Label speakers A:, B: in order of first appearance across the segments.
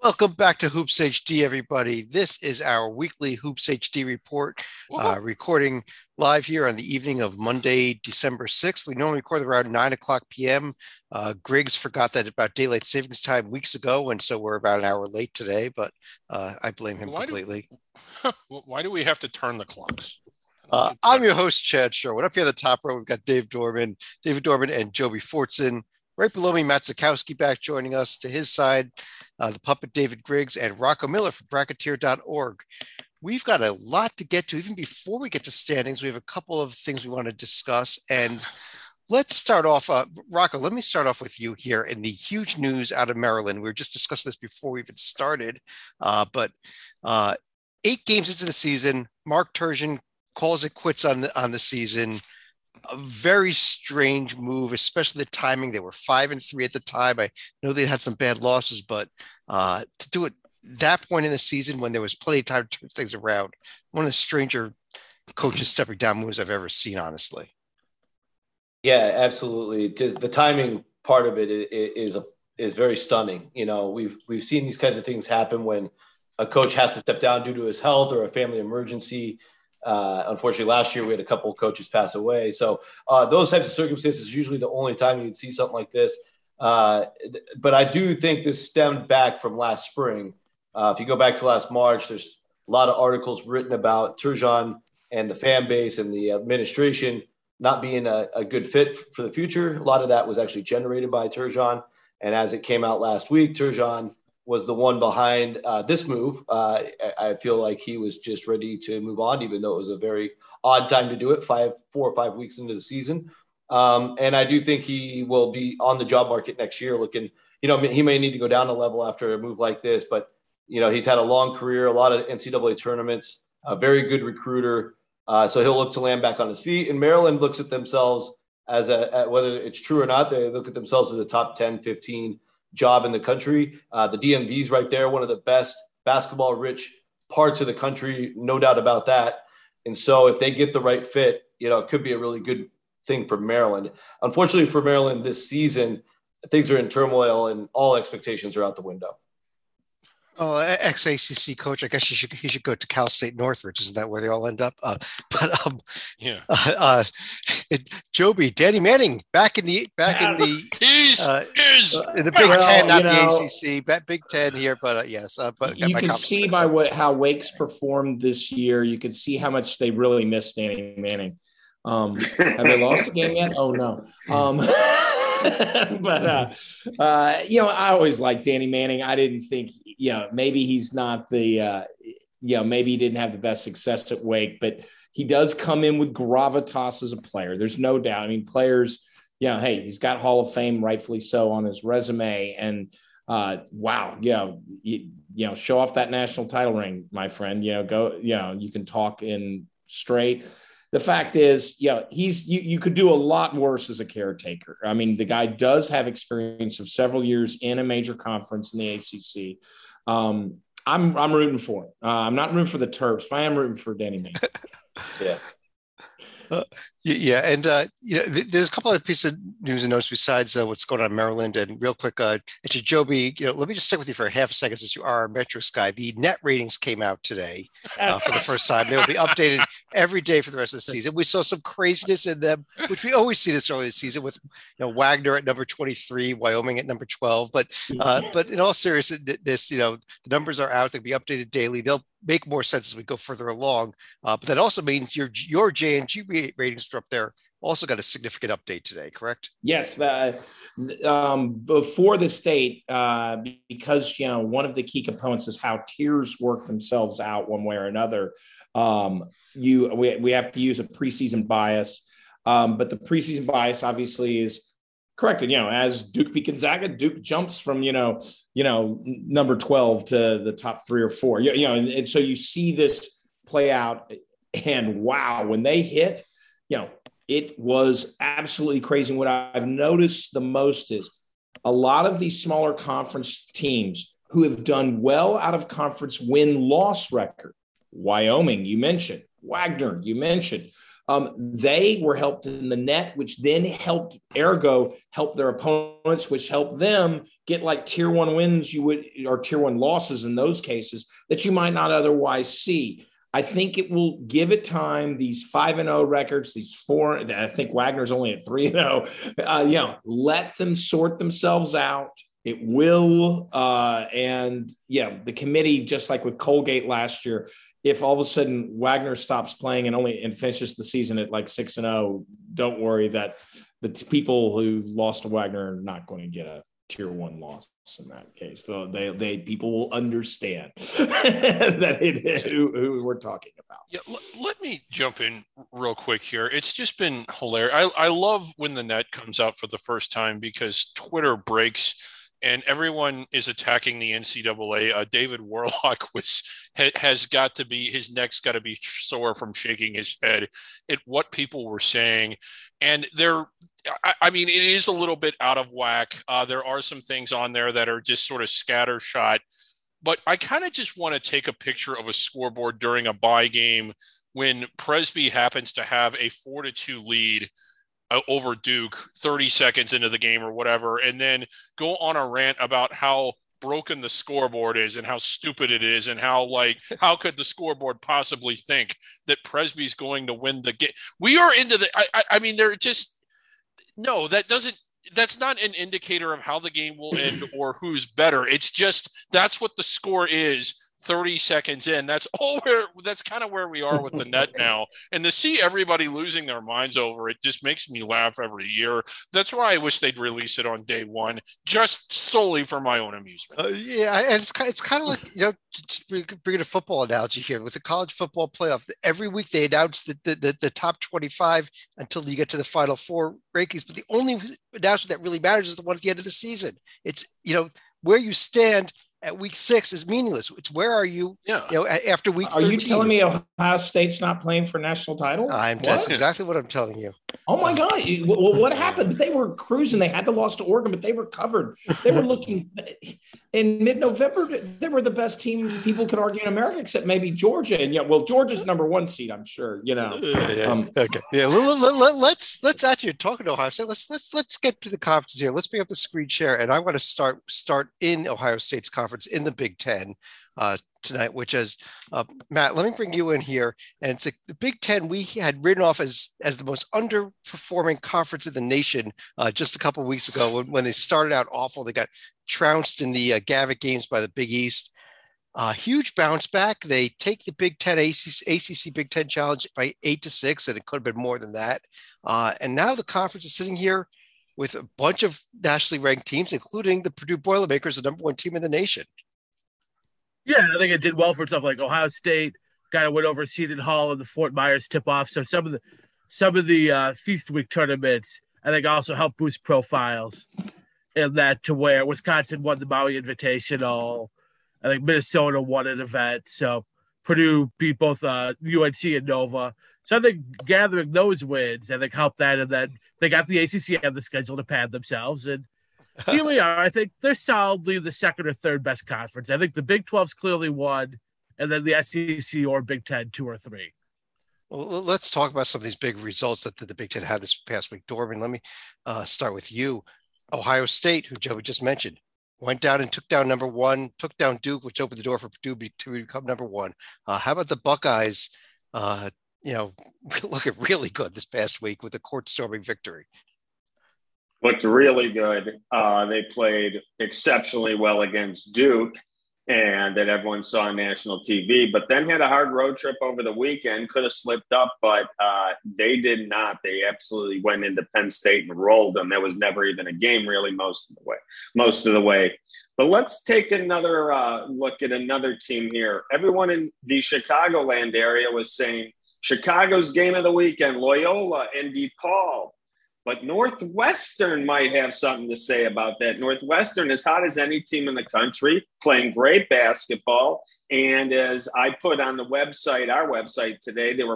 A: Welcome back to Hoops HD, everybody. This is our weekly Hoops HD report, recording live here on the evening of Monday, December 6th. We normally record around 9 o'clock p.m. Griggs forgot that about daylight savings time weeks ago, and so we're about an hour late today, but I blame him completely.
B: Why do we have to turn the clocks?
A: I'm your host, Chad Sherwood. Up here at the top row, we've got David Dorman, and Joby Fortson. Right below me, Matt Zakowski back joining us. To his side, the puppet David Griggs and Rocco Miller from Bracketeer.org. We've got a lot to get to. Even before we get to standings, we have a couple of things we want to discuss. And let's start off, Rocco, let me start off with you here in the huge news out of Maryland. We were just discussing this before we even started. But 8 games into the season, Mark Turgeon calls it quits on the season. A very strange move, especially the timing. They were 5-3 at the time. I know they had some bad losses, but to do it that point in the season when there was plenty of time to turn things around, one of the stranger coaches stepping down moves I've ever seen, honestly.
C: Yeah, absolutely. Just the timing part of it is very stunning. You know, we've seen these kinds of things happen when a coach has to step down due to his health or a family emergency. Unfortunately, last year we had a couple of coaches pass away. So those types of circumstances is usually the only time you'd see something like this. But I do think this stemmed back from last spring. If you go back to last March, there's a lot of articles written about Turgeon and the fan base and the administration not being a good fit for the future. A lot of that was actually generated by Turgeon. And as it came out last week, Turgeon was the one behind this move. I feel like he was just ready to move on, even though it was a very odd time to do it, 4 or 5 weeks into the season. And I do think he will be on the job market next year looking, you know, he may need to go down a level after a move like this, but, you know, he's had a long career, a lot of NCAA tournaments, a very good recruiter. So he'll look to land back on his feet. And Maryland looks at themselves as whether it's true or not, they look at themselves as a top 10, 15 job in the country. The DMV is right there, one of the best basketball rich parts of the country, no doubt about that. And so if they get the right fit, you know, it could be a really good thing for Maryland. Unfortunately for Maryland this season, things are in turmoil and all expectations are out the window.
A: Oh, ex-ACC coach. I guess he should go to Cal State Northridge. Isn't that where they all end up? Joby, Danny Manning back in the Big Ten, not the ACC, Big Ten here. But yes, but
D: you can see by how Wake's performed this year. You can see how much they really miss Danny Manning. Have they lost a game yet? Oh no. But you know, I always liked Danny Manning. I didn't think, maybe he's not the, maybe he didn't have the best success at Wake, but he does come in with gravitas as a player. There's no doubt. I mean, players, hey, he's got Hall of Fame, rightfully so, on his resume. And wow, show off that national title ring, my friend. You can talk in straight. The fact is, you could do a lot worse as a caretaker. I mean, the guy does have experience of several years in a major conference in the ACC. I'm rooting for it. I'm not rooting for the Terps, but I am rooting for Danny Manning.
C: Yeah.
A: And there's a couple of pieces of news and notes besides what's going on in Maryland. And real quick, actually, Joby, let me just stick with you for half a second since you are our Metros guy. The net ratings came out today for the first time. They will be updated every day for the rest of the season. We saw some craziness in them, which we always see this early in the season with Wagner at number 23, Wyoming at number 12. But in all seriousness, the numbers are out. They'll be updated daily. They'll make more sense as we go further along. But that also means your JNG ratings are up there. Also got a significant update today, correct?
D: Yes. Before the state, because, one of the key components is how tiers work themselves out one way or another. We have to use a preseason bias. But the preseason bias obviously is corrected, as Duke beat Gonzaga, Duke jumps from, number 12 to the top 3 or 4, and so you see this play out, and wow, when they hit, it was absolutely crazy. And what I've noticed the most is a lot of these smaller conference teams who have done well out of conference win-loss record. Wyoming, you mentioned. Wagner, you mentioned. They were helped in the net, which then helped their opponents, which helped them get like tier 1 wins or tier 1 losses in those cases that you might not otherwise see. I think it will give it time. These 5-0 records, these 4, I think Wagner's only at 3-0. Let them sort themselves out. It will. The committee, just like with Colgate last year, if all of a sudden Wagner stops playing and finishes the season at like 6-0, don't worry that the people who lost to Wagner are not going to get a tier 1 loss in that case. Though people will understand that who we're talking about.
B: Yeah, let me jump in real quick here. It's just been hilarious. I love when the net comes out for the first time because Twitter breaks and everyone is attacking the NCAA. David Warlock has got to be, his neck's got to be sore from shaking his head at what people were saying. And it is a little bit out of whack. There are some things on there that are just sort of scattershot, but I kind of just want to take a picture of a scoreboard during a bye game when Presby happens to have a 4-2 lead over Duke 30 seconds into the game or whatever, and then go on a rant about how broken the scoreboard is and how stupid it is and how could the scoreboard possibly think that Presby's going to win the game. We are into they're just, no, that's not an indicator of how the game will end or who's better. It's just, that's what the score is 30 seconds in. That's kind of where we are with the net now. And to see everybody losing their minds over it just makes me laugh every year. That's why I wish they'd release it on day one, just solely for my own amusement.
A: And it's kind of like, just bringing a football analogy here with the college football playoff. Every week they announce the top 25 until you get to the Final Four rankings. But the only announcement that really matters is the one at the end of the season. It's, where you stand at week 6 is meaningless. It's where are you, after week 13.
D: Are you telling me Ohio State's not playing for national title?
A: That's exactly what I'm telling you.
D: Oh my God. What happened? They were cruising. They had to loss to Oregon, but they recovered. They were looking in mid-November. They were the best team people could argue in America, except maybe Georgia. And Georgia's number 1 seed, I'm sure,
A: Okay. Yeah. Let's actually talking to Ohio State. Let's get to the conferences here. Let's bring up the screen share. And I want to start in Ohio State's conference in the Big Ten tonight, which is Matt, let me bring you in here. And it's the Big Ten we had written off as the most underperforming conference in the nation just a couple of weeks ago when they started out awful. They got trounced in the Gavitt games by the Big East. Huge bounce back. They take the Big Ten ACC Big Ten Challenge by 8-6, and it could have been more than that. And now the conference is sitting here with a bunch of nationally ranked teams, including the Purdue Boilermakers, the number 1 team in the nation.
E: Yeah, I think it did well for itself. Like Ohio State got a win over Seton Hall in the Fort Myers tip-off. So some of the Feast Week tournaments, I think, also helped boost profiles in that, to where Wisconsin won the Maui Invitational. I think Minnesota won an event. So Purdue beat both UNC and Nova. So I think gathering those wins, I think, helped that. And then they got the ACC on the schedule to pad themselves. And here we are. I think they're solidly the second or third best conference. I think the Big 12's clearly won, and then the SEC or Big 10, 2 or 3.
A: Well, let's talk about some of these big results that the Big Ten had this past week. Dorman, let me start with you. Ohio State, who Joey just mentioned, went down and took down number 1, took down Duke, which opened the door for Purdue to become number 1. How about the Buckeyes, looking really good this past week with a court-storming victory?
F: Looked really good. They played exceptionally well against Duke, and that everyone saw on national TV, but then had a hard road trip over the weekend. Could have slipped up, but they did not. They absolutely went into Penn State and rolled them. There was never even a game really most of the way. But let's take another look at another team here. Everyone in the Chicagoland area was saying Chicago's game of the weekend, Loyola and DePaul. But Northwestern might have something to say about that. Northwestern is hot as any team in the country, playing great basketball. And as I put on the website, our website today, they were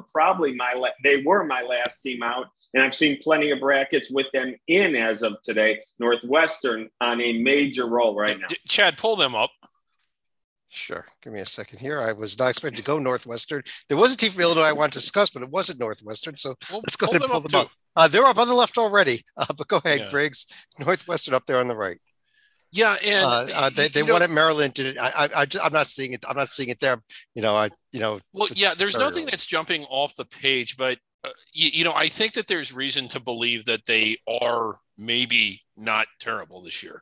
F: my last team out. And I've seen plenty of brackets with them in as of today. Northwestern on a major roll right now.
B: Chad, pull them up.
A: Sure. Give me a second here. I was not expecting to go Northwestern. There was a team from Illinois I wanted to discuss, but it wasn't Northwestern. So let's go ahead and pull them up. They're up on the left already. But go ahead, Griggs. Northwestern up there on the right.
B: Yeah, and
A: they won at Maryland. Did it? I'm not seeing it. I'm not seeing it there.
B: Well, yeah. There's nothing that's jumping off the page, but I think that there's reason to believe that they are maybe not terrible this year.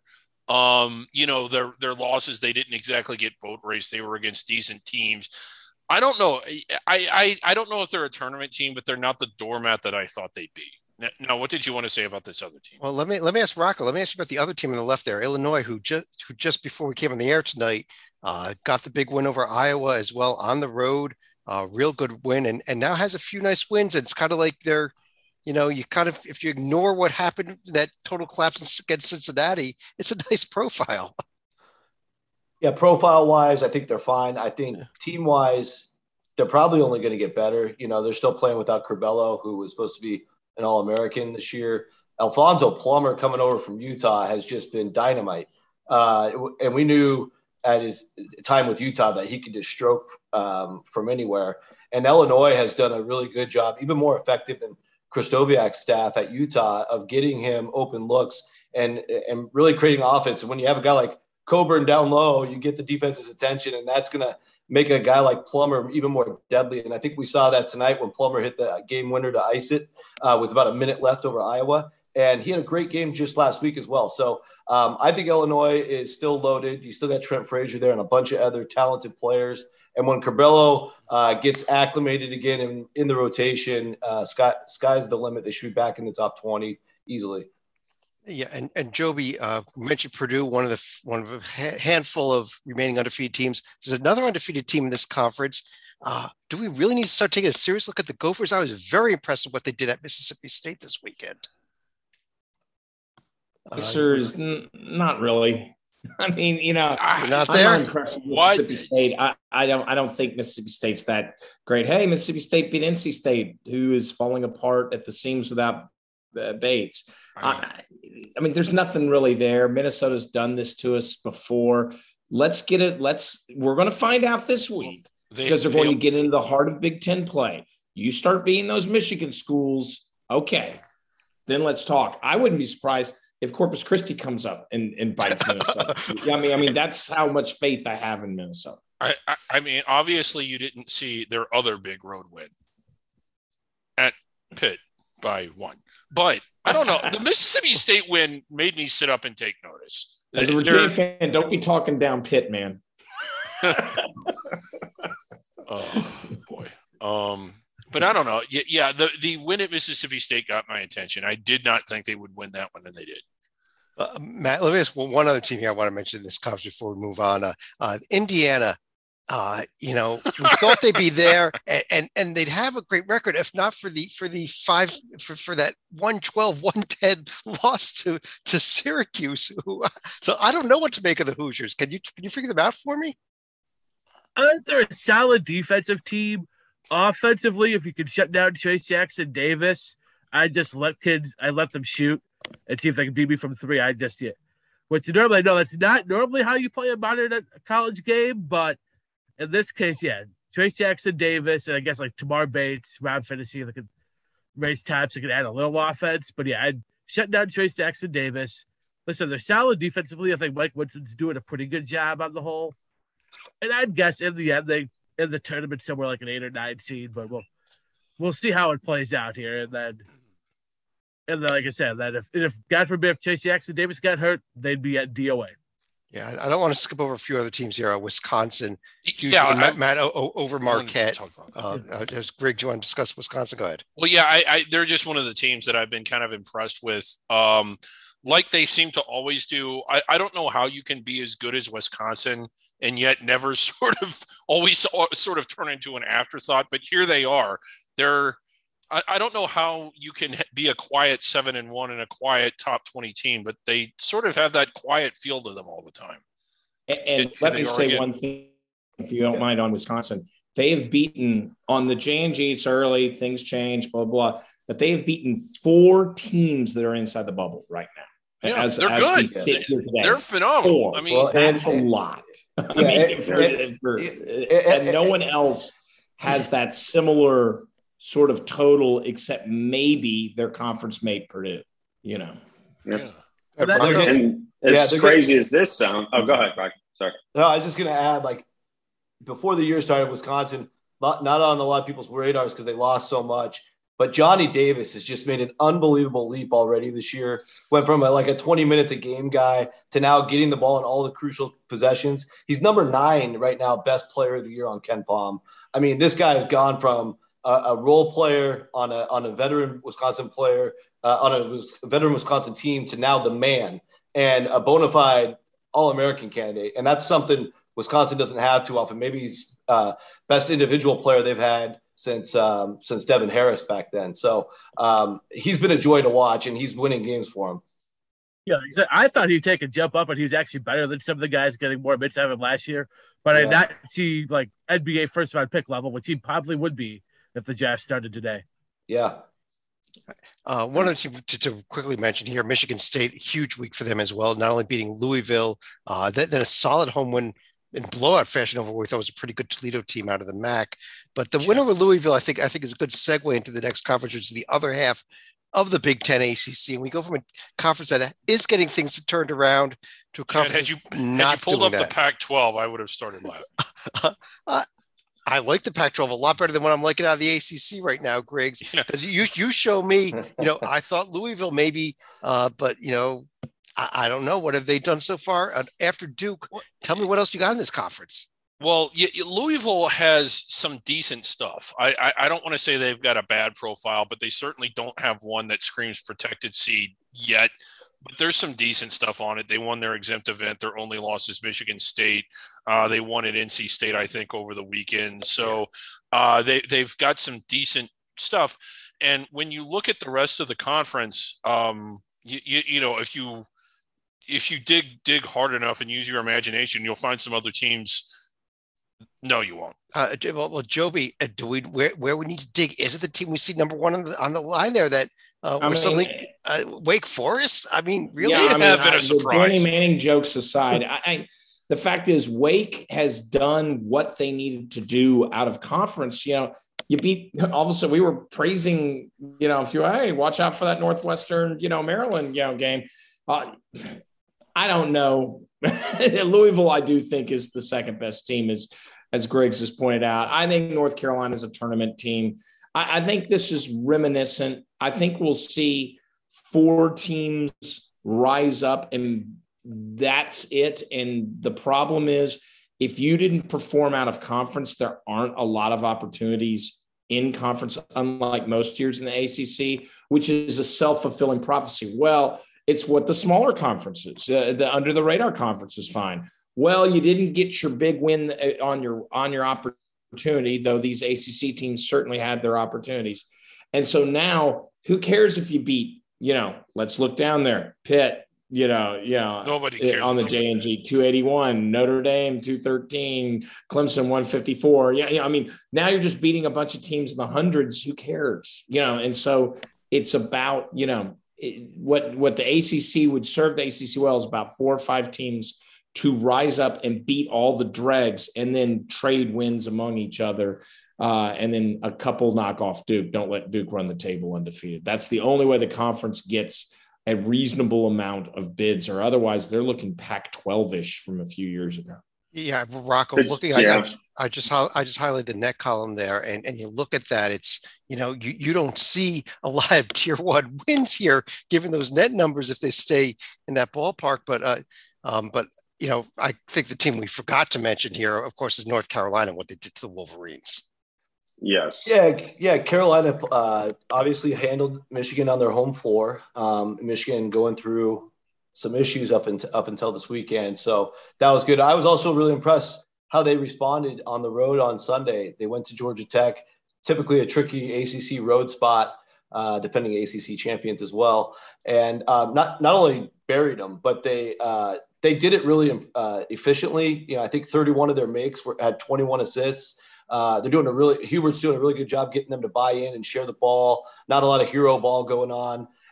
B: Their losses, they didn't exactly get boat race. They were against decent teams. I don't know. I don't know if they're a tournament team, but they're not the doormat that I thought they'd be. Now, what did you want to say about this other team?
A: Well, let me ask Rocco. Let me ask you about the other team on the left there, Illinois, who just before we came on the air tonight got the big win over Iowa as well on the road. Real good win, and now has a few nice wins. And it's kind of like they're, you kind of, if you ignore what happened, that total collapse against Cincinnati, it's a nice profile.
C: Yeah, profile wise, I think they're fine. I think team wise, they're probably only going to get better. They're still playing without Curbelo, who was supposed to be an All-American this year. Alfonso Plummer coming over from Utah has just been dynamite. And we knew at his time with Utah that he could just stroke from anywhere. And Illinois has done a really good job, even more effective than Kristoviak's staff at Utah, of getting him open looks and really creating offense. And when you have a guy like Coburn down low, you get the defense's attention, and that's going to make a guy like Plummer even more deadly. And I think we saw that tonight when Plummer hit the game winner to ice it with about a minute left over Iowa. And he had a great game just last week as well. So I think Illinois is still loaded. You still got Trent Frazier there and a bunch of other talented players. And when Curbelo gets acclimated again in the rotation, sky's the limit. They should be back in the top 20 easily.
A: Yeah, and Joby mentioned Purdue, one of a handful of remaining undefeated teams. There's another undefeated team in this conference. Do we really need to start taking a serious look at the Gophers? I was very impressed with what they did at Mississippi State this weekend.
D: Gophers, not really. I mean,
A: not
D: I'm
A: there.
D: not impressed with Mississippi State. I don't think Mississippi State's that great. Hey, Mississippi State beat NC State, who is falling apart at the seams without Bates. I mean, there's nothing really there. Minnesota's done this to us before. Let's get it. We're going to find out this week because they're going to get into the heart of Big Ten play. You start beating those Michigan schools, okay, then let's talk. I wouldn't be surprised if Corpus Christi comes up and bites Minnesota. I mean, that's how much faith I have in Minnesota.
B: I mean, obviously you didn't see their other big road win at Pitt by 1. But I don't know. The Mississippi State win made me sit up and take notice.
D: As a Virginia fan, don't be talking down Pitt, man.
B: Oh, boy. But I don't know. Yeah, the win at Mississippi State got my attention. I did not think they would win that one, and they did.
A: Matt, let me ask one other team here I want to mention in this conference before we move on. Indiana. We thought they'd be there and they'd have a great record if not for that 112-110 loss to Syracuse. So I don't know what to make of the Hoosiers. Can you figure them out for me?
E: I think they're a solid defensive team. Offensively, if you could shut down Chase Jackson Davis, I let them shoot and see if they can beat me from 3. Which normally, no, that's not normally how you play a modern college game, but in this case, yeah, Trace Jackson Davis, and I guess like Tamar Bates, Rob Finney, they could raise types, they could add a little offense. But yeah, I'd shut down Trace Jackson Davis. Listen, they're solid defensively. I think Mike Woodson's doing a pretty good job on the whole. And I'd guess in the end, they in the tournament somewhere like an 8 or 9 seed, but we'll see how it plays out here. And then like I said, that if God forbid if Chase Jackson Davis got hurt, they'd be at DOA.
A: Yeah, I don't want to skip over a few other teams here. Wisconsin, Matt over Marquette. Greg, do you want to discuss Wisconsin? Go ahead.
B: Well, yeah, they're just one of the teams that I've been kind of impressed with. Like they seem to always do. I don't know how you can be as good as Wisconsin and yet never always turn into an afterthought. But here they are. I don't know how you can be a quiet 7-1 and a quiet top 20 team, but they sort of have that quiet feel to them all the time.
D: And let me say one thing, if you don't mind, on Wisconsin. They've beaten on the J&G, it's early, things change, blah, blah, but they've beaten 4 teams that are inside the bubble right now.
B: Yeah, they're good. They're phenomenal.
D: 4. I mean, that's a lot. And no one else has that similar sort of total, except maybe their conference mate Purdue.
F: Yeah.
C: And
F: as crazy as this sound, go ahead, Mike. Sorry.
C: No, I was just going to add, like, before the year started, Wisconsin, not on a lot of people's radars because they lost so much, but Johnny Davis has just made an unbelievable leap already this year. Went from a 20 minutes a game guy to now getting the ball in all the crucial possessions. He's number 9 right now, best player of the year on KenPom. I mean, this guy has gone from a role player on a veteran Wisconsin player on a veteran Wisconsin team to now the man and a bona fide All-American candidate. And that's something Wisconsin doesn't have too often. Maybe he's best individual player they've had since Devin Harris back then. So he's been a joy to watch, and he's winning games for him.
E: Yeah, I thought he'd take a jump up, and he was actually better than some of the guys getting more minutes out of him last year. But I did not see like NBA first-round pick level, which he probably would be if the draft started today.
C: Yeah.
A: One of the teams to quickly mention here, Michigan State, huge week for them as well. Not only beating Louisville, then a solid home win in blowout fashion over what we thought was a pretty good Toledo team out of the MAC. But the win over Louisville, I think is a good segue into the next conference, which is the other half of the Big Ten ACC. And we go from a conference that is getting things turned around to a conference
B: had you pulled up the Pac-12, I would have started laughing.
A: I like the Pac-12 a lot better than what I'm liking out of the ACC right now, Griggs, because you show me, I thought Louisville maybe, but I don't know. What have they done so far after Duke? Tell me what else you got in this conference.
B: Well, Louisville has some decent stuff. I don't want to say they've got a bad profile, but they certainly don't have one that screams protected seed yet. But there's some decent stuff on it. They won their exempt event. Their only loss is Michigan State. They won at NC State, I think, over the weekend. So they've got some decent stuff. And when you look at the rest of the conference, if you dig hard enough and use your imagination, you'll find some other teams. No, you won't.
A: Well, Joby, where we need to dig? Is it the team we see number one on the line there that Wake Forest? I mean, really?
B: Yeah, been a surprise.
D: Danny Manning jokes aside, the fact is Wake has done what they needed to do out of conference. You beat all of a sudden. We were praising, hey, watch out for that Northwestern, Maryland, game. I don't know. Louisville, I do think, is the second best team, as Griggs has pointed out. I think North Carolina is a tournament team. I think this is reminiscent. I think we'll see 4 teams rise up, and that's it. And the problem is, if you didn't perform out of conference, there aren't a lot of opportunities in conference, unlike most years in the ACC, which is a self-fulfilling prophecy. Well, it's what the smaller conferences, the under the radar conference is fine. Well, you didn't get your big win on your opportunity, though these ACC teams certainly had their opportunities. And so now who cares if you beat, let's look down there, Pitt,
B: nobody cares
D: on the J&G 281, Notre Dame 213, Clemson 154. I mean, now you're just beating a bunch of teams in the hundreds. Who cares? And so it's about, what the ACC would serve the ACC well is about 4 or 5 teams to rise up and beat all the dregs and then trade wins among each other. And then a couple knock off Duke. Don't let Duke run the table undefeated. That's the only way the conference gets a reasonable amount of bids, or otherwise they're looking Pac-12-ish from a few years ago.
A: Yeah, Rocco, I just highlighted the net column there, and you look at that, it's, you don't see a lot of tier 1 wins here, given those net numbers if they stay in that ballpark. But I think the team we forgot to mention here, of course, is North Carolina, what they did to the Wolverines.
F: Yes.
C: Yeah. Carolina obviously handled Michigan on their home floor. Michigan going through some issues up until this weekend, so that was good. I was also really impressed how they responded on the road on Sunday. They went to Georgia Tech, typically a tricky ACC road spot, defending ACC champions as well, and not only buried them, but they did it really efficiently. I think 31 of their makes had 21 assists. Hubert's doing a really good job getting them to buy in and share the ball. Not a lot of hero ball going on.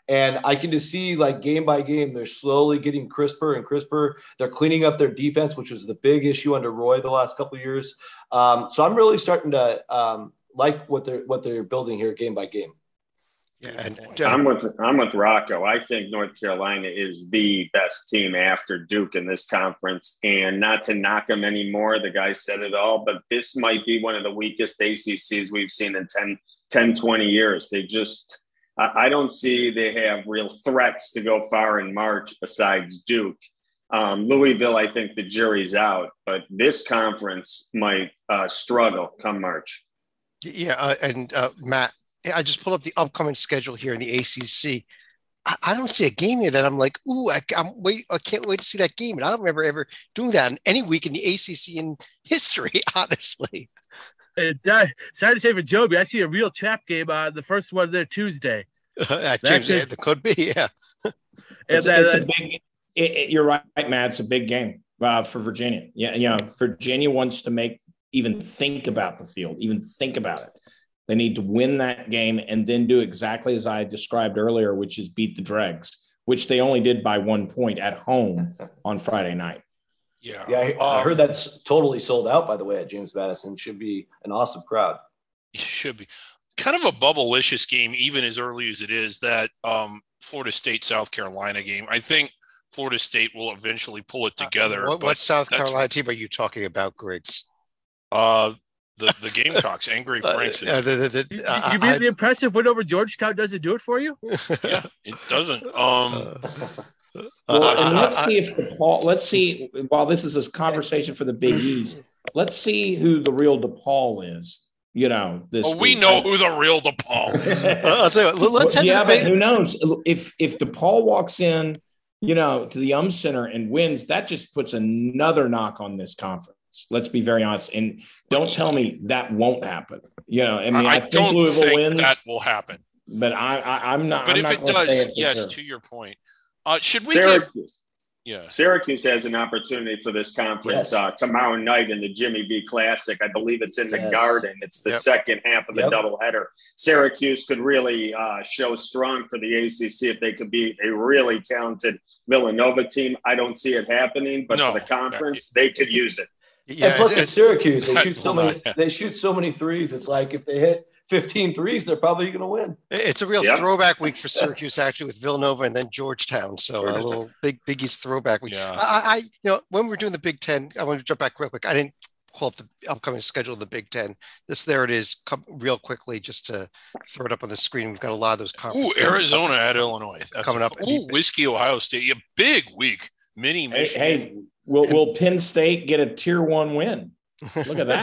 C: And I can just see, like, game by game, they're slowly getting crisper and crisper. They're cleaning up their defense, which was the big issue under Roy the last couple of years. So I'm really starting to like what they're building here game by game.
A: Yeah, and
F: I'm with Rocco. I think North Carolina is the best team after Duke in this conference, and not to knock them anymore. The guy said it all, but this might be one of the weakest ACCs we've seen in 10, 20 years. They just, I don't see they have real threats to go far in March besides Duke. Louisville, I think the jury's out, but this conference might struggle come March.
A: Yeah, and Matt, I just pulled up the upcoming schedule here in the ACC. I don't see a game here that I'm like, ooh, I can't wait to see that game. And I don't remember ever doing that in any week in the ACC in history, honestly.
E: It's sad to say for Joby, I see a real chap game on the first one there Tuesday.
A: James, it could be, yeah.
D: It's a big. You're right, Matt. It's a big game for Virginia. Yeah, Virginia wants to even think about the field, even think about it. They need to win that game and then do exactly as I described earlier, which is beat the Dregs, which they only did by 1 point at home on Friday night.
C: Yeah, I heard that's totally sold out, by the way, at James Madison. Should be an awesome crowd.
B: It should be. Kind of a bubble-licious game, even as early as it is, that Florida State-South Carolina game. I think Florida State will eventually pull it together.
A: What South Carolina team are you talking about, Griggs?
B: The Gamecocks, Angry Franks.
E: You mean the impressive win over Georgetown doesn't do it for you?
B: Yeah, it doesn't.
D: Let's see if DePaul. Let's see. While this is a conversation for the Big East, let's see who the real DePaul is. This.
B: We know who the real DePaul is.
A: I'll tell you what, let's
D: but who knows? If DePaul walks in, to the Center and wins, that just puts another knock on this conference. Let's be very honest, and don't tell me that won't happen. I think Louisville wins.
B: That will happen,
D: but I'm not.
B: But
D: I'm
B: if
D: not
B: it does, yes,
D: sure.
B: to your point, should we?
F: Syracuse.
B: Yeah,
F: Syracuse has an opportunity for this conference tomorrow night in the Jimmy V Classic. I believe it's in the Garden. It's the second half of the doubleheader. Syracuse could really show strong for the ACC if they could beat a really talented Villanova team. I don't see it happening, but for the conference, they could use it.
C: Yeah, and plus, it's Syracuse. They shoot so many threes. It's like if they hit 15 threes, they're probably going to win.
A: It's a real throwback week for Syracuse, actually, with Villanova and then Georgetown. So a little Big East throwback week. Yeah. When we're doing the Big Ten, I want to jump back real quick. I didn't pull up the upcoming schedule of the Big Ten. There it is, real quickly, just to throw it up on the screen. We've got a lot of those conferences.
B: Arizona at Illinois. That's
A: coming up.
B: Whiskey, Ohio State. A big week. Mini Michigan.
D: Hey, will Penn State get a Tier 1 win? Look at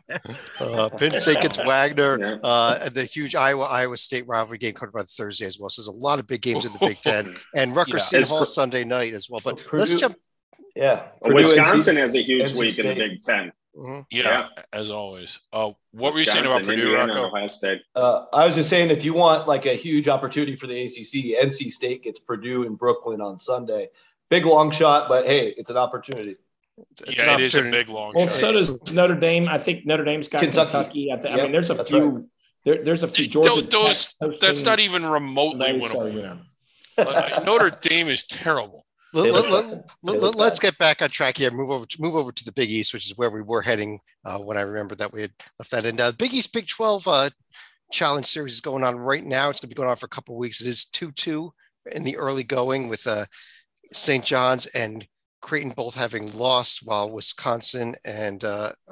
D: that.
A: Penn State gets Wagner. The huge Iowa State rivalry game coming up on Thursday as well. So there's a lot of big games in the Big Ten. And Rutgers Seton Hall Sunday night as well. But let's jump.
C: Yeah.
F: Wisconsin has a huge week in the Big Ten.
B: Mm-hmm. Yeah, as always. What were you saying about Purdue, Rocco?
C: I was just saying, if you want like a huge opportunity for the ACC, NC State gets Purdue in Brooklyn on Sunday. Big long shot, but hey, it's an opportunity.
B: It is a big long shot.
D: So does Notre Dame. I think Notre Dame's got Kentucky. I mean, there's a few. Right. There's a few. Georgia.
B: That's not even remotely winnable. Notre Dame is terrible.
A: Let's get back on track here. Move over to the Big East, which is where we were heading when I remember that we had left that. And Big East Big 12 Challenge Series is going on right now. It's going to be going on for a couple of weeks. It is 2-2 in the early going with St. John's and Creighton both having lost, while Wisconsin and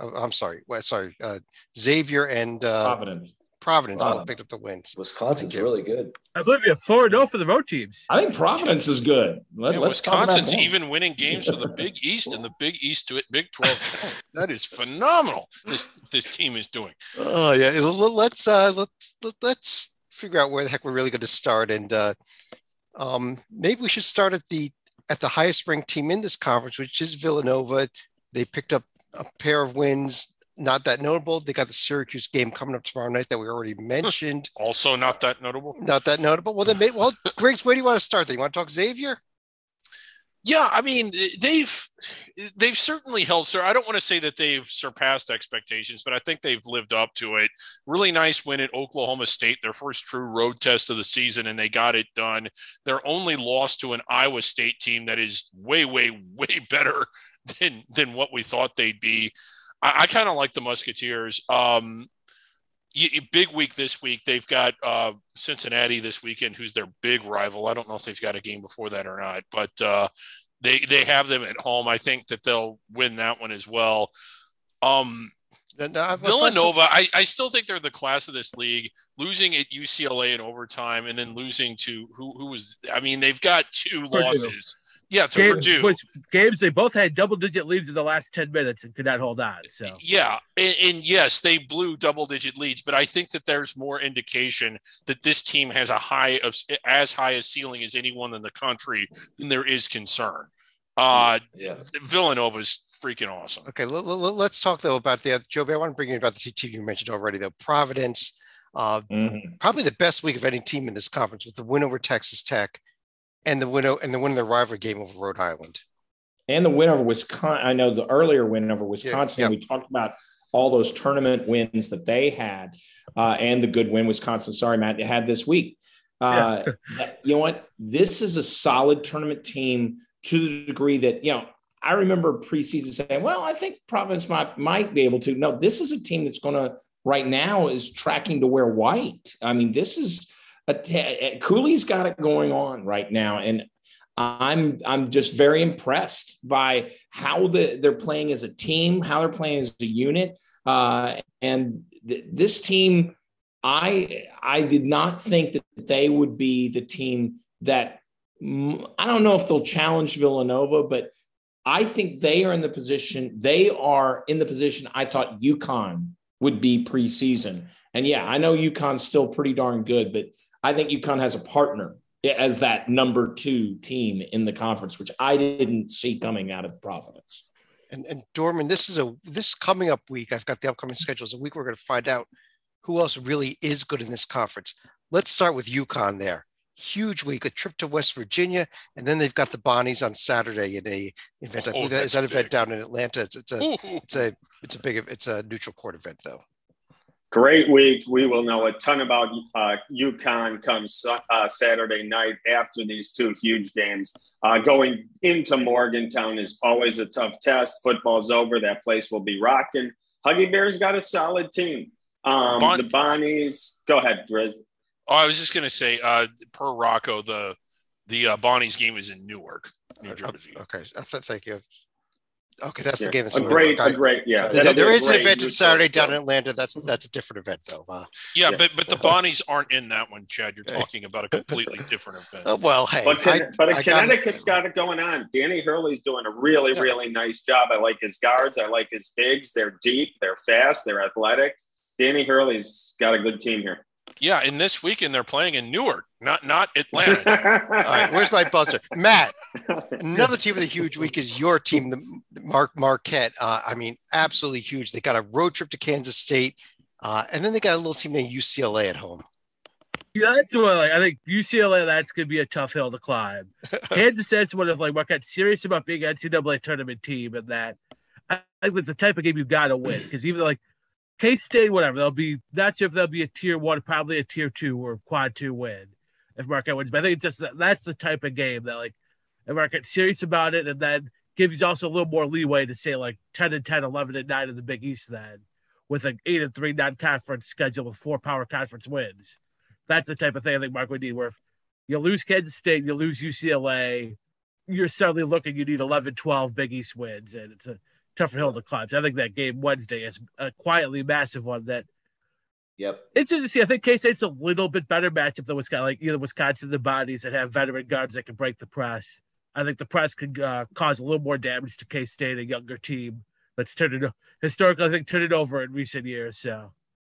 A: Xavier and Providence both picked up the wins.
C: Wisconsin's really good.
E: I believe you have 4-0 for the road teams.
D: I think Providence is good.
B: Wisconsin's even winning games for the Big East and the Big East to Big 12. That is phenomenal. This team is doing.
A: Oh yeah, let's figure out where the heck we're really going to start, and maybe we should start at the highest ranked team in this conference, which is Villanova. They picked up a pair of wins, not that notable. They got the Syracuse game coming up tomorrow night that we already mentioned.
B: Also not that notable.
A: Not that notable. Well, Griggs, where do you want to start? You want to talk Xavier?
B: Yeah, I mean, they've certainly held, sir. I don't want to say that they've surpassed expectations, but I think they've lived up to it. Really nice win at Oklahoma State, their first true road test of the season, and they got it done. Their only loss to an Iowa State team that is way, way, way better than what we thought they'd be. I kind of like the Musketeers. Big week this week. They've got Cincinnati this weekend, who's their big rival. I don't know if they've got a game before that or not, but they have them at home. I think that they'll win that one as well. Villanova, I still think they're the class of this league. Losing at UCLA in overtime and then losing to who was? I mean, they've got two losses. Yeah, to Purdue.
E: Which games they both had double-digit leads in the last 10 minutes and could not hold on. So
B: yeah, and yes, they blew double-digit leads, but I think that there's more indication that this team has as high a ceiling as anyone in the country than there is concern. Villanova's freaking awesome.
A: Okay, let's talk though about Joby. I want to bring in about the team you mentioned already, though. Providence, probably the best week of any team in this conference with the win over Texas Tech. And the win of the rivalry game over Rhode Island.
D: And the win over Wisconsin. I know the earlier win over Wisconsin. Yeah. We talked about all those tournament wins that they had and the good win Wisconsin, Matt, had this week. You know what? This is a solid tournament team to the degree that, I remember preseason saying, well, I think Providence might be able to. No, this is a team that's going to right now is tracking to wear white. I mean, this is Cooley's got it going on right now, and I'm just very impressed by how they're playing as a team, how they're playing as a unit, and this team. I did not think that they would be the team that I don't know if they'll challenge Villanova, but I think they are in the position. They are in the position I thought UConn would be preseason, and yeah, I know UConn's still pretty darn good, but I think UConn has a partner as that number 2 team in the conference, which I didn't see coming out of Providence.
A: And Dorman, this coming up week, I've got the upcoming schedule. It's a week we're going to find out who else really is good in this conference. Let's start with UConn there. Huge week, a trip to West Virginia, and then they've got the Bonnies on Saturday in a event. I believe that is that event down in Atlanta. It's a neutral court event though.
F: Great week. We will know a ton about UConn come Saturday night after these 2 huge games. Going into Morgantown is always a tough test. Football's over. That place will be rocking. Huggy Bear's got a solid team. The Bonnies. Go ahead, Driz.
B: Oh, I was just going to say, per Rocco, the Bonnies game is in Newark, New Jersey.
A: Okay. Thank you. Okay, that's the game. That's
F: a great. Yeah,
A: there is an event on Saturday down in Atlanta. That's a different event, though.
B: But the Bonnies aren't in that one, Chad. You're talking about a completely different event.
A: Well, hey,
F: but Connecticut's got it going on. Danny Hurley's doing a really nice job. I like his guards. I like his bigs. They're deep. They're fast. They're athletic. Danny Hurley's got a good team here.
B: Yeah, and this weekend they're playing in Newark, not Atlanta.
A: All right, where's my buzzer? Matt, another team with a huge week is your team, the Marquette. I mean, absolutely huge. They got a road trip to Kansas State, and then they got a little team named UCLA at home.
E: Yeah, that's what I think UCLA, that's going to be a tough hill to climb. Kansas State's one of Marquette's serious about being an NCAA tournament team, and that I think it's the type of game you've got to win because even K-State, whatever, they'll be not sure if they'll be a tier 1, probably a tier 2 or quad 2 win if Marquette wins. But I think it's just that's the type of game that if Marquette's serious about it, and then gives you also a little more leeway to say 10-10, 11-9 in the Big East then, with an 8-3 non-conference schedule with 4 power conference wins. That's the type of thing I think Mark would need. Where if you lose Kansas State, you lose UCLA, you're suddenly looking you need 11-12 Big East wins, and it's a tougher hill to climb. So I think that game Wednesday is a quietly massive one. That,
C: yep,
E: it's interesting to see. I think K-State's a little bit better matchup than either Wisconsin, the Bonnies that have veteran guards that can break the press. I think the press could cause a little more damage to K-State, a younger team that's turned it over in recent years. So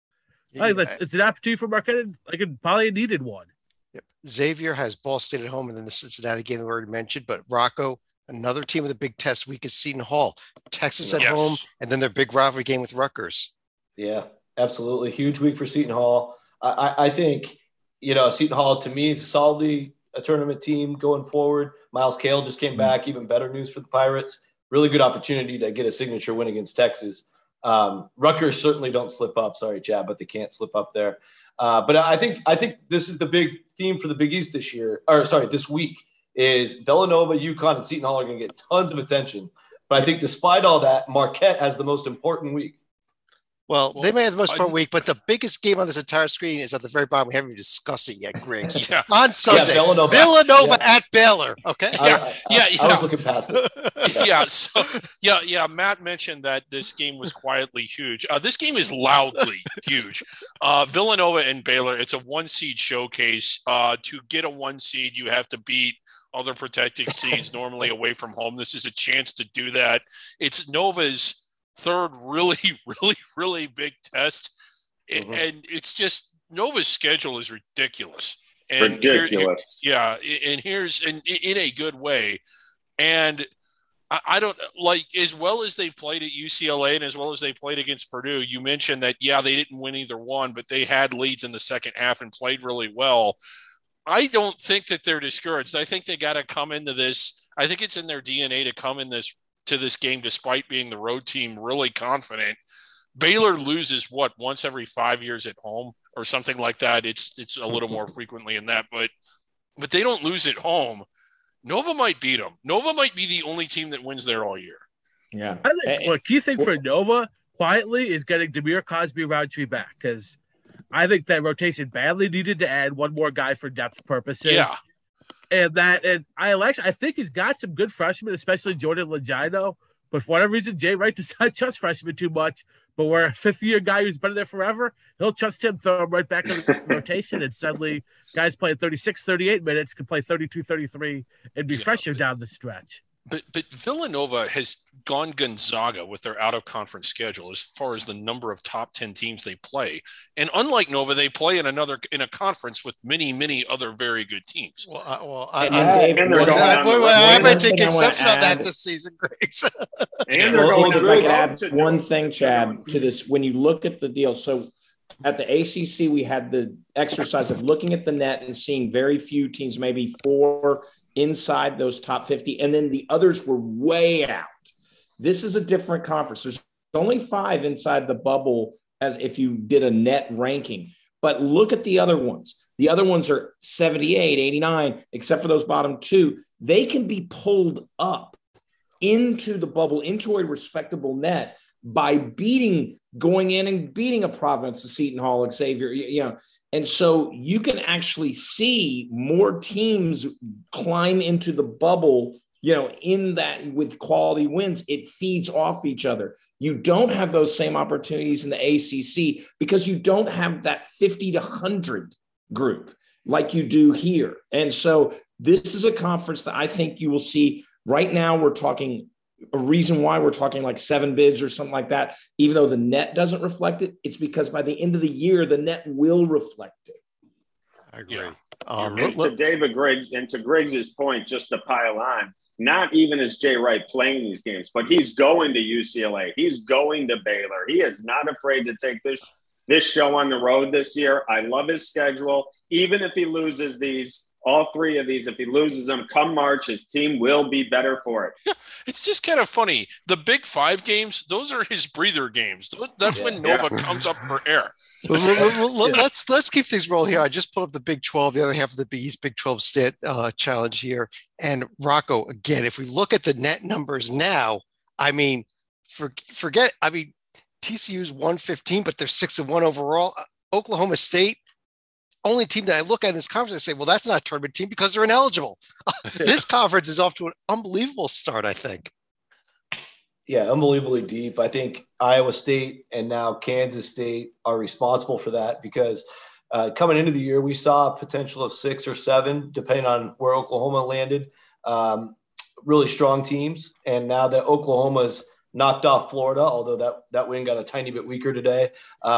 E: I think it's an opportunity for Marquette. Probably needed one.
A: Yep. Xavier has Ball State at home, and then the Cincinnati game that we already mentioned. But Rocco, another team with a big test week is Seton Hall. Texas at home, and then their big rivalry game with Rutgers.
C: Yeah, absolutely. Huge week for Seton Hall. I think, Seton Hall to me is solidly a tournament team going forward. Miles Cale just came back, even better news for the Pirates. Really good opportunity to get a signature win against Texas. Rutgers certainly don't slip up. Sorry, Chad, but they can't slip up there. But I think this is the big theme for the Big East this week is Villanova, UConn, and Seton Hall are going to get tons of attention. But I think despite all that, Marquette has the most important week.
A: Well, they may have the most important week, but the biggest game on this entire screen is at the very bottom. We haven't even discussed it yet, Griggs.
B: Yeah.
A: On Sunday,
C: Villanova
A: at Baylor. Okay.
C: I was looking past
B: it. Matt mentioned that this game was quietly huge. This game is loudly huge. Villanova and Baylor, it's a 1-seed showcase. To get a 1 seed, you have to beat other protected seeds normally away from home. This is a chance to do that. It's Nova's third really big test. And it's just Nova's schedule is ridiculous. And
F: ridiculous.
B: And here's in a good way. And I don't like, as well as they've played at UCLA and as well as they played against Purdue, you mentioned that, they didn't win either one, but they had leads in the second half and played really well. I don't think that they're discouraged. I think they got to come into this. I think it's in their DNA to come in to this game, despite being the road team, really confident. Baylor loses once every 5 years at home or something like that. It's a little more frequently in that, but they don't lose at home. Nova might beat them. Nova might be the only team that wins there all year.
E: Yeah. I think what key thing for Nova quietly is getting Demir Cosby Roundtree back, because I think that rotation badly needed to add one more guy for depth purposes.
B: Yeah.
E: And I think he's got some good freshmen, especially Jordan Logino. But for whatever reason, Jay Wright does not trust freshmen too much. But we're a fifth-year guy who's been there forever. He'll trust him, throw him right back in the rotation, and suddenly guys playing 36, 38 minutes can play 32, 33 and be fresher down the stretch.
B: But Villanova has gone Gonzaga with their out-of-conference schedule as far as the number of top 10 teams they play. And unlike Nova, they play in a conference with many other very good teams.
A: I might take exception on that this season, Griggs.
D: And they're going to add one thing, Chad, to this. When you look at the deal, so at the ACC, we had the exercise of looking at the net and seeing very few teams, maybe 4 inside those top 50, and then the others were way out. This is a different conference. There's only 5 inside the bubble as if you did a net ranking. But look at the other ones. The other ones are 78, 89, except for those bottom 2. They can be pulled up into the bubble, into a respectable net by going in and beating a Providence, a Seton Hall, Xavier, And so you can actually see more teams climb into the bubble, in that with quality wins. It feeds off each other. You don't have those same opportunities in the ACC because you don't have that 50 to 100 group like you do here. And so this is a conference that I think you will see right now. We're talking a reason why we're talking like 7 bids or something like that, even though the net doesn't reflect it. It's because by the end of the year, the net will reflect it.
A: I agree.
F: To David Griggs, and to Griggs's point, just to pile on, not even is Jay Wright playing these games, but he's going to UCLA. He's going to Baylor. He is not afraid to take this show on the road this year. I love his schedule. Even if he loses all 3 of these, if he loses them come March, his team will be better for it.
B: Yeah, it's just kind of funny. The Big 5 games, those are his breather games. That's when Nova comes up for air.
A: Let's keep things rolling here. I just pulled up the Big 12, the other half of the Big East Big 12 stat challenge here. And Rocco, again, if we look at the net numbers now, I mean, forget. I mean, TCU's 115, but they're 6-1 overall. Oklahoma State, only team that I look at in this conference, I say, well, that's not a tournament team because they're ineligible. This conference is off to an unbelievable start, I think.
C: Yeah, unbelievably deep. I think Iowa State and now Kansas State are responsible for that because coming into the year, we saw a potential of 6 or 7, depending on where Oklahoma landed. Really strong teams. And now that Oklahoma's knocked off Florida, although that win got a tiny bit weaker today,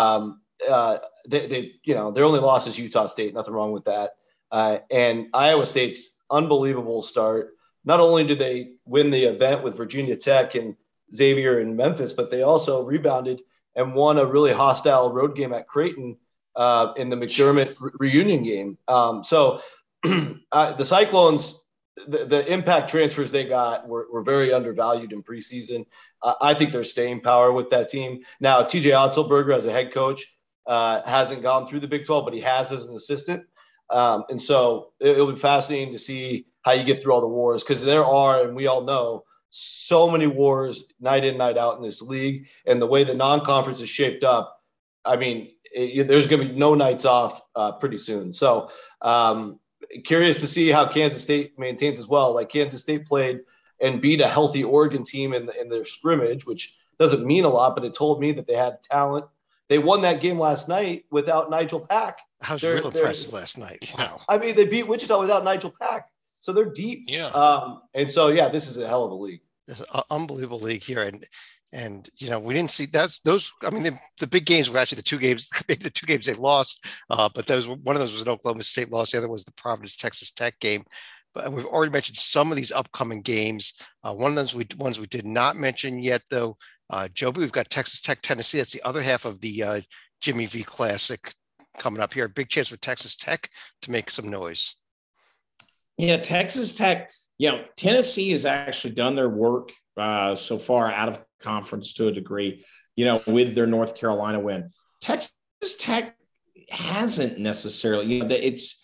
C: their only loss is Utah State. Nothing wrong with that. And Iowa State's unbelievable start. Not only did they win the event with Virginia Tech and Xavier in Memphis, but they also rebounded and won a really hostile road game at Creighton in the McDermott reunion game. So the Cyclones, the impact transfers they got were very undervalued in preseason. I think there's staying power with that team. Now, TJ Otzelberger as a head coach hasn't gone through the Big 12, but he has as an assistant. And so it'll be fascinating to see how you get through all the wars, because there are, and we all know, so many wars night in, night out in this league. And the way the non-conference is shaped up, I mean, there's going to be no nights off pretty soon. So curious to see how Kansas State maintains as well. Like, Kansas State played and beat a healthy Oregon team in their scrimmage, which doesn't mean a lot, but it told me that they had talent. They won that game last night without Nigel Pack.
A: That was real impressive last night. Wow.
C: I mean, they beat Wichita without Nigel Pack. So they're deep.
B: Yeah.
C: And so, yeah, this is a hell of a league.
A: It's an unbelievable league here. And you know, we didn't see those. I mean, the big games were actually the two games they lost. But one of those was an Oklahoma State loss. The other was the Providence Texas Tech game. But we've already mentioned some of these upcoming games. One of those ones we did not mention yet, though. Joby, we've got Texas Tech, Tennessee. That's the other half of the Jimmy V Classic coming up here. Big chance for Texas Tech to make some noise.
D: Yeah, Texas Tech. You know, Tennessee has actually done their work so far out of conference to a degree, you know, with their North Carolina win. Texas Tech hasn't necessarily, you know, it's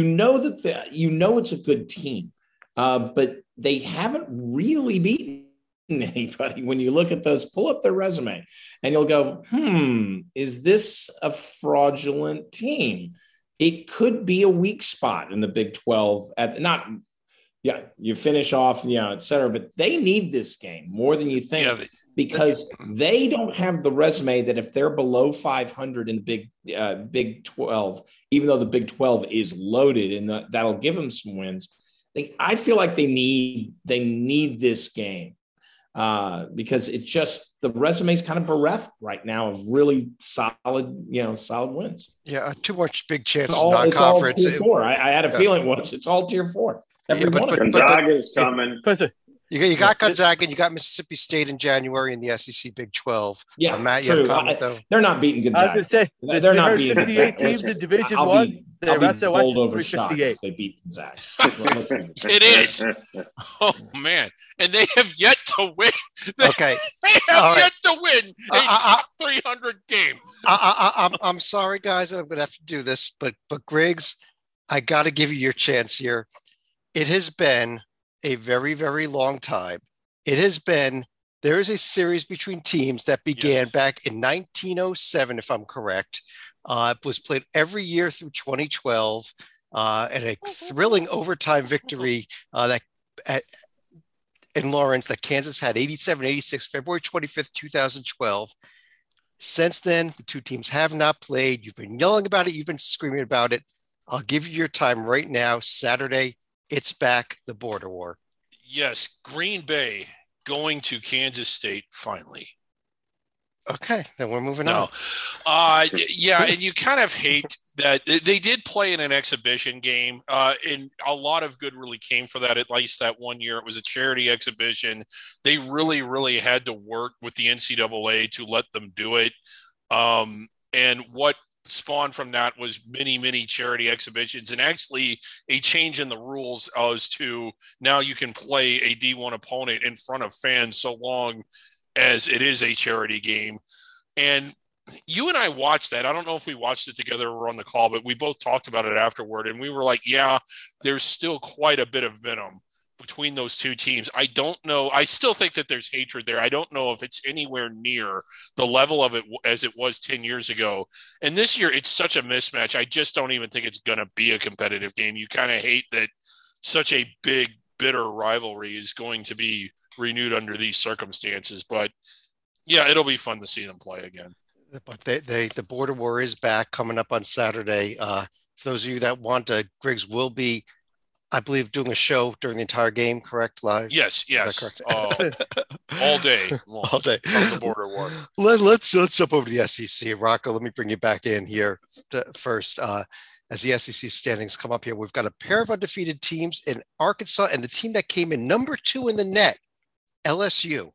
D: a good team, but they haven't really beaten anybody. When you look at those, pull up their resume and you'll go, is this a fraudulent team? It could be a weak spot in the Big 12 you finish off, et cetera, but they need this game more than you think, because they don't have the resume that if they're below 500 in the Big 12, even though the Big 12 is loaded and that'll give them some wins. I feel like they need this game because it's just the resume is kind of bereft right now of really solid wins.
A: Yeah, too much big chances non-conference.
D: It's all tier 4. I had a feeling once it's all tier 4.
F: But Gonzaga's coming.
A: You got Gonzaga and you got Mississippi State in January in the SEC Big 12.
D: Yeah,
A: Matt, you have a comment, though?
D: They're not beating Gonzaga.
E: I was going to say,
D: they're not beating
E: 58
D: Gonzaga.
E: teams in Division
D: I'll
E: One.
D: be bowled over shocked if they beat Gonzaga.
B: It is. Oh, man. And they have yet to win. They have yet to win a top 300 game.
A: I'm sorry, guys, that I'm going to have to do this, but Griggs, I got to give you your chance here. It has been a very, very long time. There is a series between teams that began back in 1907, if I'm correct. It was played every year through 2012, and a thrilling overtime victory in Lawrence that Kansas had 87-86, February 25th, 2012. Since then, the two teams have not played. You've been yelling about it. You've been screaming about it. I'll give you your time right now, Saturday. It's back, the border war.
B: Yes, Green Bay going to Kansas State finally.
A: Okay, then we're moving on.
B: Yeah, and you kind of hate that they did play in an exhibition game, and a lot of good really came for that. At least that one year, it was a charity exhibition. They really, really had to work with the NCAA to let them do it. And what spawned from that was many charity exhibitions, and actually a change in the rules as to now you can play a D1 opponent in front of fans so long as it is a charity game. And you and I watched that. I don't know if we watched it together or on the call, but we both talked about it afterward, and we were like, yeah, there's still quite a bit of venom between those two teams. I don't know. I still think that there's hatred there. I don't know if it's anywhere near the level of it as it was 10 years ago. And this year, it's such a mismatch. I just don't even think it's going to be a competitive game. You kind of hate that such a big, bitter rivalry is going to be renewed under these circumstances. But yeah, it'll be fun to see them play again.
A: But the border war is back coming up on Saturday. For those of you that want to, Griggs will be, I believe, doing a show during the entire game, correct? Live?
B: Yes.
A: Is that correct?
B: All day.
A: All day.
B: From the border war.
A: Let's jump over to the SEC. Rocco, let me bring you back in here first. As the SEC standings come up here, we've got a pair of undefeated teams in Arkansas and the team that came in number 2 in the net, LSU.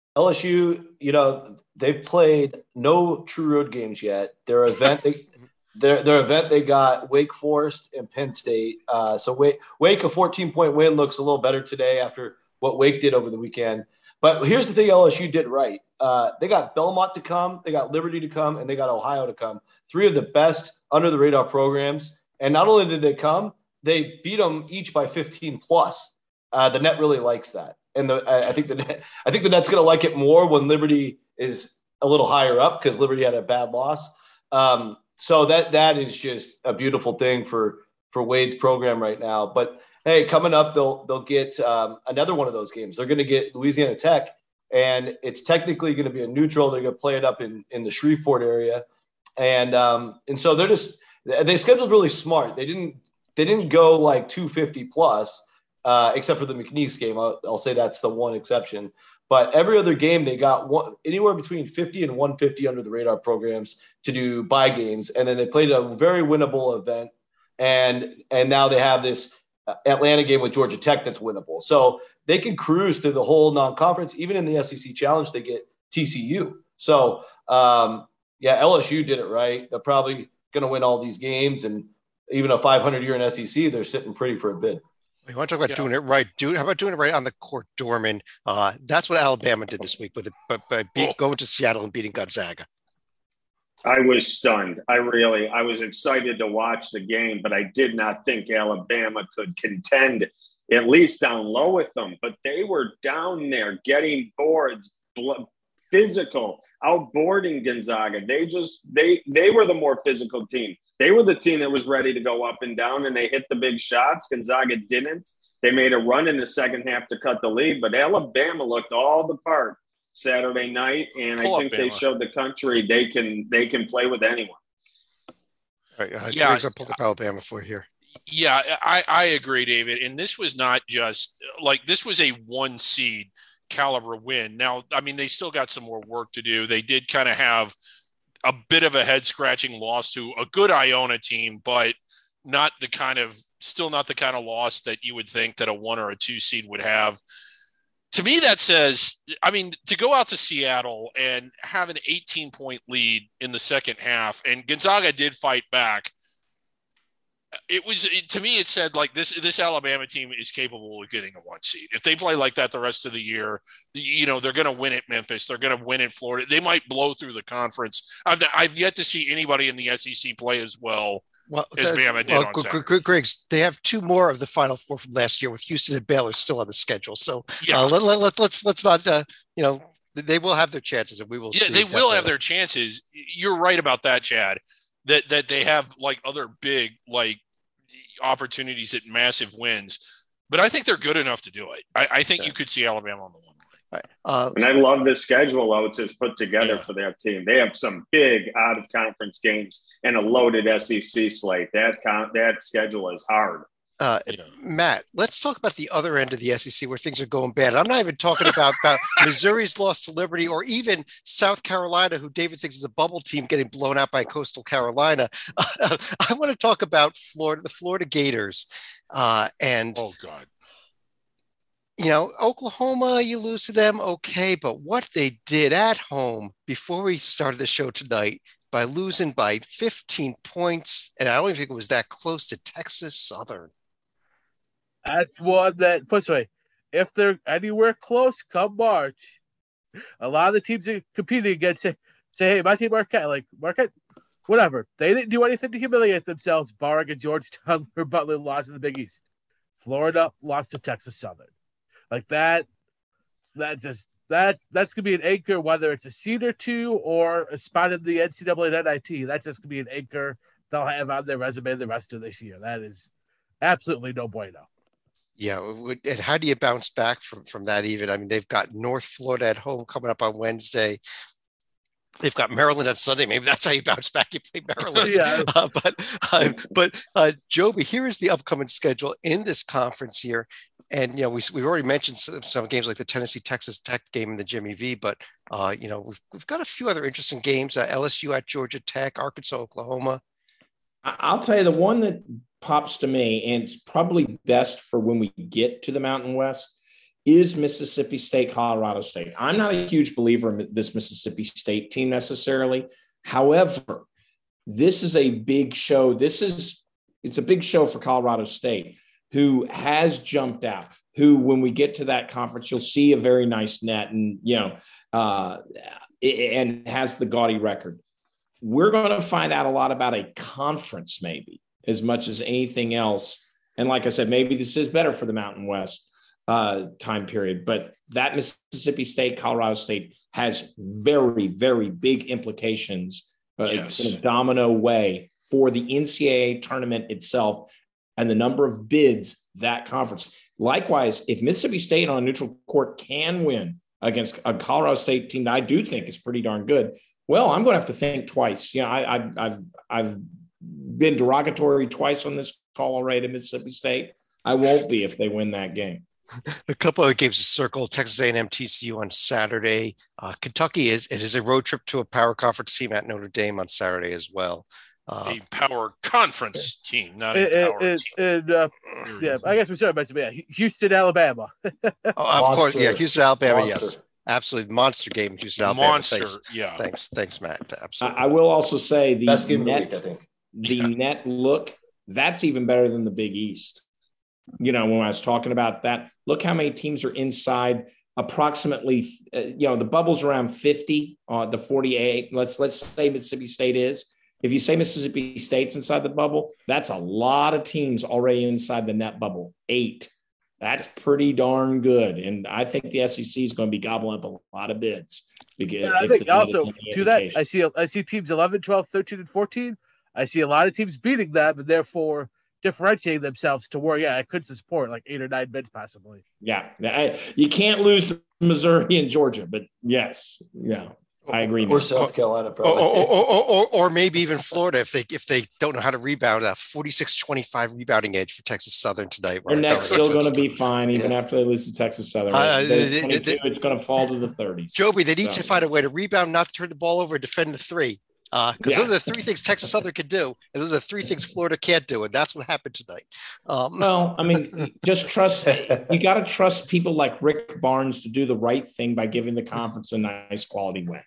C: LSU, they've played no true road games yet. Their event, their event, they got Wake Forest and Penn State. So Wake, a 14-point win looks a little better today after what Wake did over the weekend. But here's the thing LSU did right. They got Belmont to come, they got Liberty to come, and they got Ohio to come. 3 of the best under-the-radar programs. And not only did they come, they beat them each by 15 plus. The net really likes that. And I think the net's going to like it more when Liberty is a little higher up because Liberty had a bad loss. So that is just a beautiful thing for Wade's program right now. But hey, coming up, they'll get another one of those games. They're going to get Louisiana Tech, and it's technically going to be a neutral. They're going to play it up in the Shreveport area, and so they scheduled really smart. They didn't go like 250 plus, except for the McNeese game. I'll say that's the one exception. But every other game, they got anywhere between 50 and 150 under the radar programs to do buy games. And then they played a very winnable event. And now they have this Atlanta game with Georgia Tech that's winnable. So they can cruise through the whole non-conference. Even in the SEC Challenge, they get TCU. So, LSU did it right. They're probably going to win all these games. And even a 500-year in SEC, they're sitting pretty for a bid.
A: You want to talk about doing it right? How about doing it right on the court, Dorman? That's what Alabama did this week going to Seattle and beating Gonzaga.
F: I was stunned. I was excited to watch the game, but I did not think Alabama could contend, at least down low with them. But they were down there getting boards, physical, outboarding Gonzaga. They were the more physical team. They were the team that was ready to go up and down, and they hit the big shots. Gonzaga didn't. They made a run in the second half to cut the lead, but Alabama looked all the part Saturday night, and I think they showed the country they can play with anyone.
A: All right, I'll pull up Alabama for you here.
B: Yeah, I agree, David. And this was not just this was a 1 seed caliber win. Now, I mean, they still got some more work to do. They did kind of have a bit of a head scratching loss to a good Iona team, but still not the kind of loss that you would think that a 1 or a 2 seed would have. To me, that says, I mean, to go out to Seattle and have an 18-point lead in the second half, and Gonzaga did fight back. To me, it said this Alabama team is capable of getting a 1 seed. If they play like that the rest of the year, they're going to win at Memphis. They're going to win at Florida. They might blow through the conference. I've yet to see anybody in the SEC play as well as Bama did on Saturday.
A: Griggs, they have 2 more of the Final Four from last year with Houston and Baylor still on the schedule. So let's not, they will have their chances, and we will see.
B: Yeah, they will have their chances. You're right about that, Chad, that they have other big, opportunities at massive wins, but I think they're good enough to do it. I think you could see Alabama on the 1.
F: Right. And I love the schedule Oates has put together for that team. They have some big out of conference games and a loaded SEC slate. That schedule is hard.
A: Matt, let's talk about the other end of the SEC where things are going bad. I'm not even talking about Missouri's loss to Liberty or even South Carolina, who David thinks is a bubble team getting blown out by Coastal Carolina. I want to talk about Florida, the Florida Gators. And
B: oh God.
A: Oklahoma, you lose to them, okay, but what they did at home before we started the show tonight by losing by 15 points, and I don't even think it was that close to Texas Southern.
E: That's one that puts away. If they're anywhere close, come March. A lot of the teams that competing against say, hey, my team Marquette, whatever. They didn't do anything to humiliate themselves, barring a Georgetown or Butler loss in the Big East. Florida lost to Texas Southern. That's gonna be an anchor, whether it's a seed or 2 or a spot in the NCAA and NIT. That's just gonna be an anchor they'll have on their resume the rest of this year. That is absolutely no bueno.
A: Yeah, and how do you bounce back from that even? I mean, they've got North Florida at home coming up on Wednesday. They've got Maryland on Sunday. Maybe that's how you bounce back. You play Maryland.
E: Yeah.
A: But Joby, here is the upcoming schedule in this conference here. And, we've already mentioned some games like the Tennessee-Texas Tech game and the Jimmy V, but, we've got a few other interesting games. LSU at Georgia Tech, Arkansas, Oklahoma.
D: I'll tell you the one that pops to me, and it's probably best for when we get to the Mountain West, is Mississippi State, Colorado State. I'm not a huge believer in this Mississippi State team necessarily. However, this is a big show. It's a big show for Colorado State, who has jumped out, who, when we get to that conference, you'll see a very nice net and, and has the gaudy record. We're going to find out a lot about a conference, maybe, as much as anything else. And like I said, maybe this is better for the Mountain West time period, but that Mississippi State, Colorado State has very, very big implications in a domino way for the NCAA tournament itself and the number of bids that conference. Likewise, if Mississippi State on a neutral court can win against a Colorado State team that I do think is pretty darn good, well, I'm going to have to think twice. I've been derogatory twice on this call already to Mississippi State. I won't be if they win that game.
A: A couple of games to circle: Texas A&M, TCU on Saturday. Kentucky it is a road trip to a power conference team at Notre Dame on Saturday as well.
B: A power conference team, not a power team.
E: Yeah, I guess we should have mentioned, Houston, Alabama.
A: Of course, yeah, Houston, Alabama, yes. Absolutely. Monster game, Houston, Alabama.
B: Monster,
A: yeah. Thanks, Matt. Absolutely.
D: I will also say the
C: best game of the week, I think.
D: The net look, that's even better than the Big East. When I was talking about that, look how many teams are inside approximately, the bubble's around 50, the 48. Let's say Mississippi State is. If you say Mississippi State's inside the bubble, that's a lot of teams already inside the net bubble. 8. That's pretty darn good. And I think the SEC is going to be gobbling up a lot of bids.
E: I think also to that, I see teams 11, 12, 13, and 14. I see a lot of teams beating them and therefore differentiating themselves to where, I could support like 8 or 9 bids possibly.
D: Yeah. You can't lose to Missouri and Georgia, but yes. Yeah. I agree.
C: Or South Carolina, probably.
A: Or maybe even Florida if they don't know how to rebound. 46-25 rebounding edge for Texas Southern tonight.
D: Their net's still going to be fine even after they lose to Texas Southern. It's going to fall to the 30s.
A: Joby, they need to find a way to rebound, not turn the ball over, and defend the 3. Because those are the 3 things Texas Southern can do, and those are the 3 things Florida can't do, and that's what happened tonight.
D: Well, I mean, just trust. You got to trust people like Rick Barnes to do the right thing by giving the conference a nice quality win.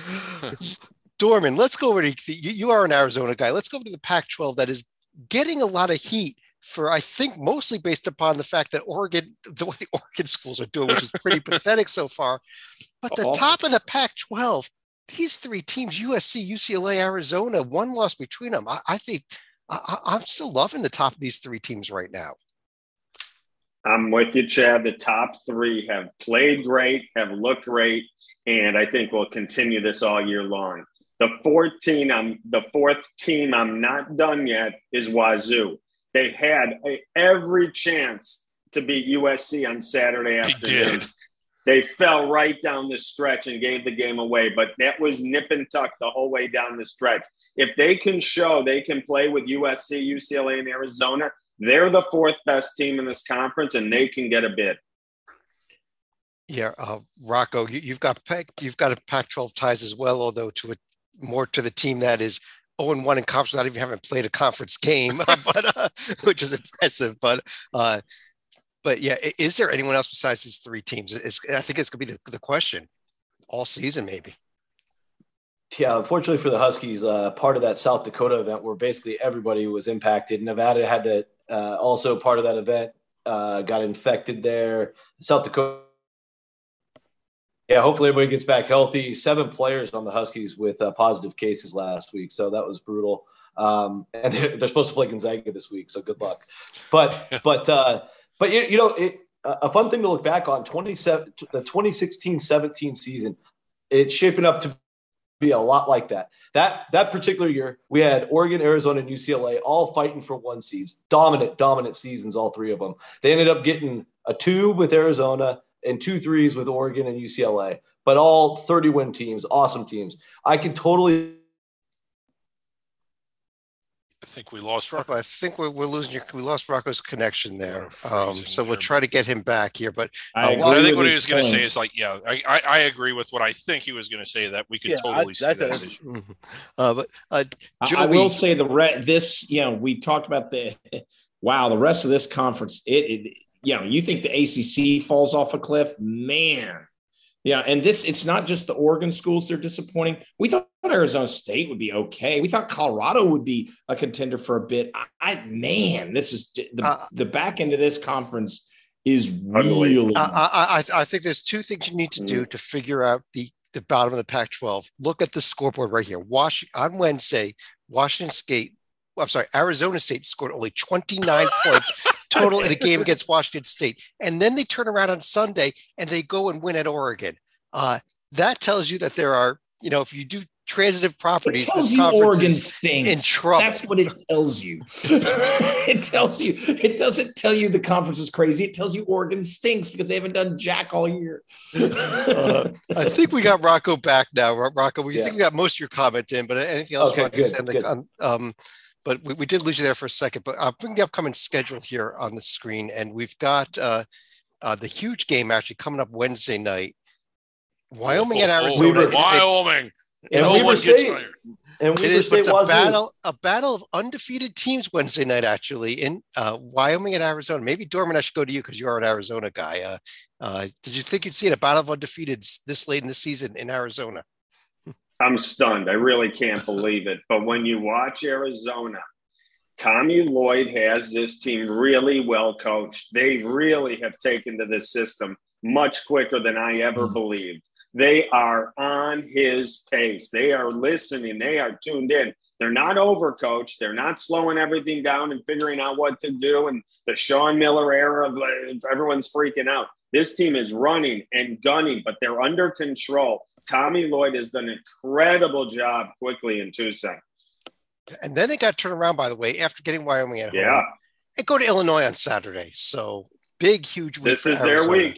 A: Dorman, let's go over to you. Are an Arizona guy. Let's go over to the Pac-12 that is getting a lot of heat for, I think, mostly based upon the fact that Oregon, the way the Oregon schools are doing, which is pretty pathetic so far. But the top of the Pac-12. These 3 teams, USC, UCLA, Arizona, 1 loss between them. I think I'm still loving the top of these 3 teams right now.
F: I'm with you, Chad. The top 3 have played great, have looked great, and I think we'll continue this all year long. The fourth team I'm not done yet is Wazoo. They had every chance to beat USC on Saturday afternoon.
B: They did.
F: They fell right down the stretch and gave the game away, but that was nip and tuck the whole way down the stretch. If they can show they can play with USC, UCLA, and Arizona, they're the 4th best team in this conference, and they can get a bid.
A: Yeah, Rocco, you've got a Pac-12 ties as well, although more to the team that is 0-1 in conference, not even having played a conference game, but which is impressive. But yeah, is there anyone else besides these 3 teams? I think it's going to be the question all season, maybe.
C: Yeah, unfortunately for the Huskies, part of that South Dakota event where basically everybody was impacted. Nevada had to also part of that event, got infected there. South Dakota. Yeah, hopefully everybody gets back healthy. 7 players on the Huskies with positive cases last week, so that was brutal. And they're supposed to play Gonzaga this week, so good luck. But a fun thing to look back on, the 2016-17 season, it's shaping up to be a lot like that. That particular year, we had Oregon, Arizona, and UCLA all fighting for 1 seed. Dominant seasons, all 3 of them. They ended up getting a 2 with Arizona and 2 3s with Oregon and UCLA, but all 30-win teams, awesome teams. I can totally –
B: I think we lost Rocco.
A: I think we're losing we lost Rocco's connection there. So we'll try to get him back here. But
B: I think what he was going to say is I agree with what I think he was going to say, that we could totally see that issue.
A: But
D: I will say we talked about the rest of this conference. You think the ACC falls off a cliff, man. Yeah, and it's not just the Oregon schools that are disappointing. We thought Arizona State would be okay. We thought Colorado would be a contender for a bit. This is the back end of this conference is really.
A: I think there's two things you need to do to figure out the bottom of the Pac-12. Look at the scoreboard right here. On Wednesday, Arizona State scored only 29 points total in a game against Washington State. And then they turn around on Sunday and they go and win at Oregon. That tells you that there are, if you do transitive properties,
D: this conference Oregon stinks.
A: In trouble.
D: That's what it tells you. It doesn't tell you the conference is crazy. It tells you Oregon stinks because they haven't done jack all year.
A: I think we got Rocco back now. Rocco, I think we got most of your comment in, but anything else?
C: Okay, good.
A: But we did lose you there for a second. But I'll bring the upcoming schedule here on the screen. And we've got the huge game actually coming up Wednesday night. Wyoming and Arizona.
B: Wyoming.
C: And Weber State. And Weber State was
A: a battle of undefeated teams Wednesday night, actually, in Wyoming and Arizona. Maybe, Dorman, I should go to you because you are an Arizona guy. Did you think you'd see a battle of undefeateds this late in the season in Arizona?
F: I'm stunned. I really can't believe it. But when you watch Arizona, Tommy Lloyd has this team really well coached. They really have taken to this system much quicker than I ever believed. They are on his pace. They are listening. They are tuned in. They're not overcoached. They're not slowing everything down and figuring out what to do. And the Sean Miller era of everyone's freaking out. This team is running and gunning, but they're under control. Tommy Lloyd has done an incredible job quickly in Tucson.
A: And then they got turned around, by the way, after getting Wyoming at home. And go to Illinois on Saturday. So big, huge week.
F: This is their week.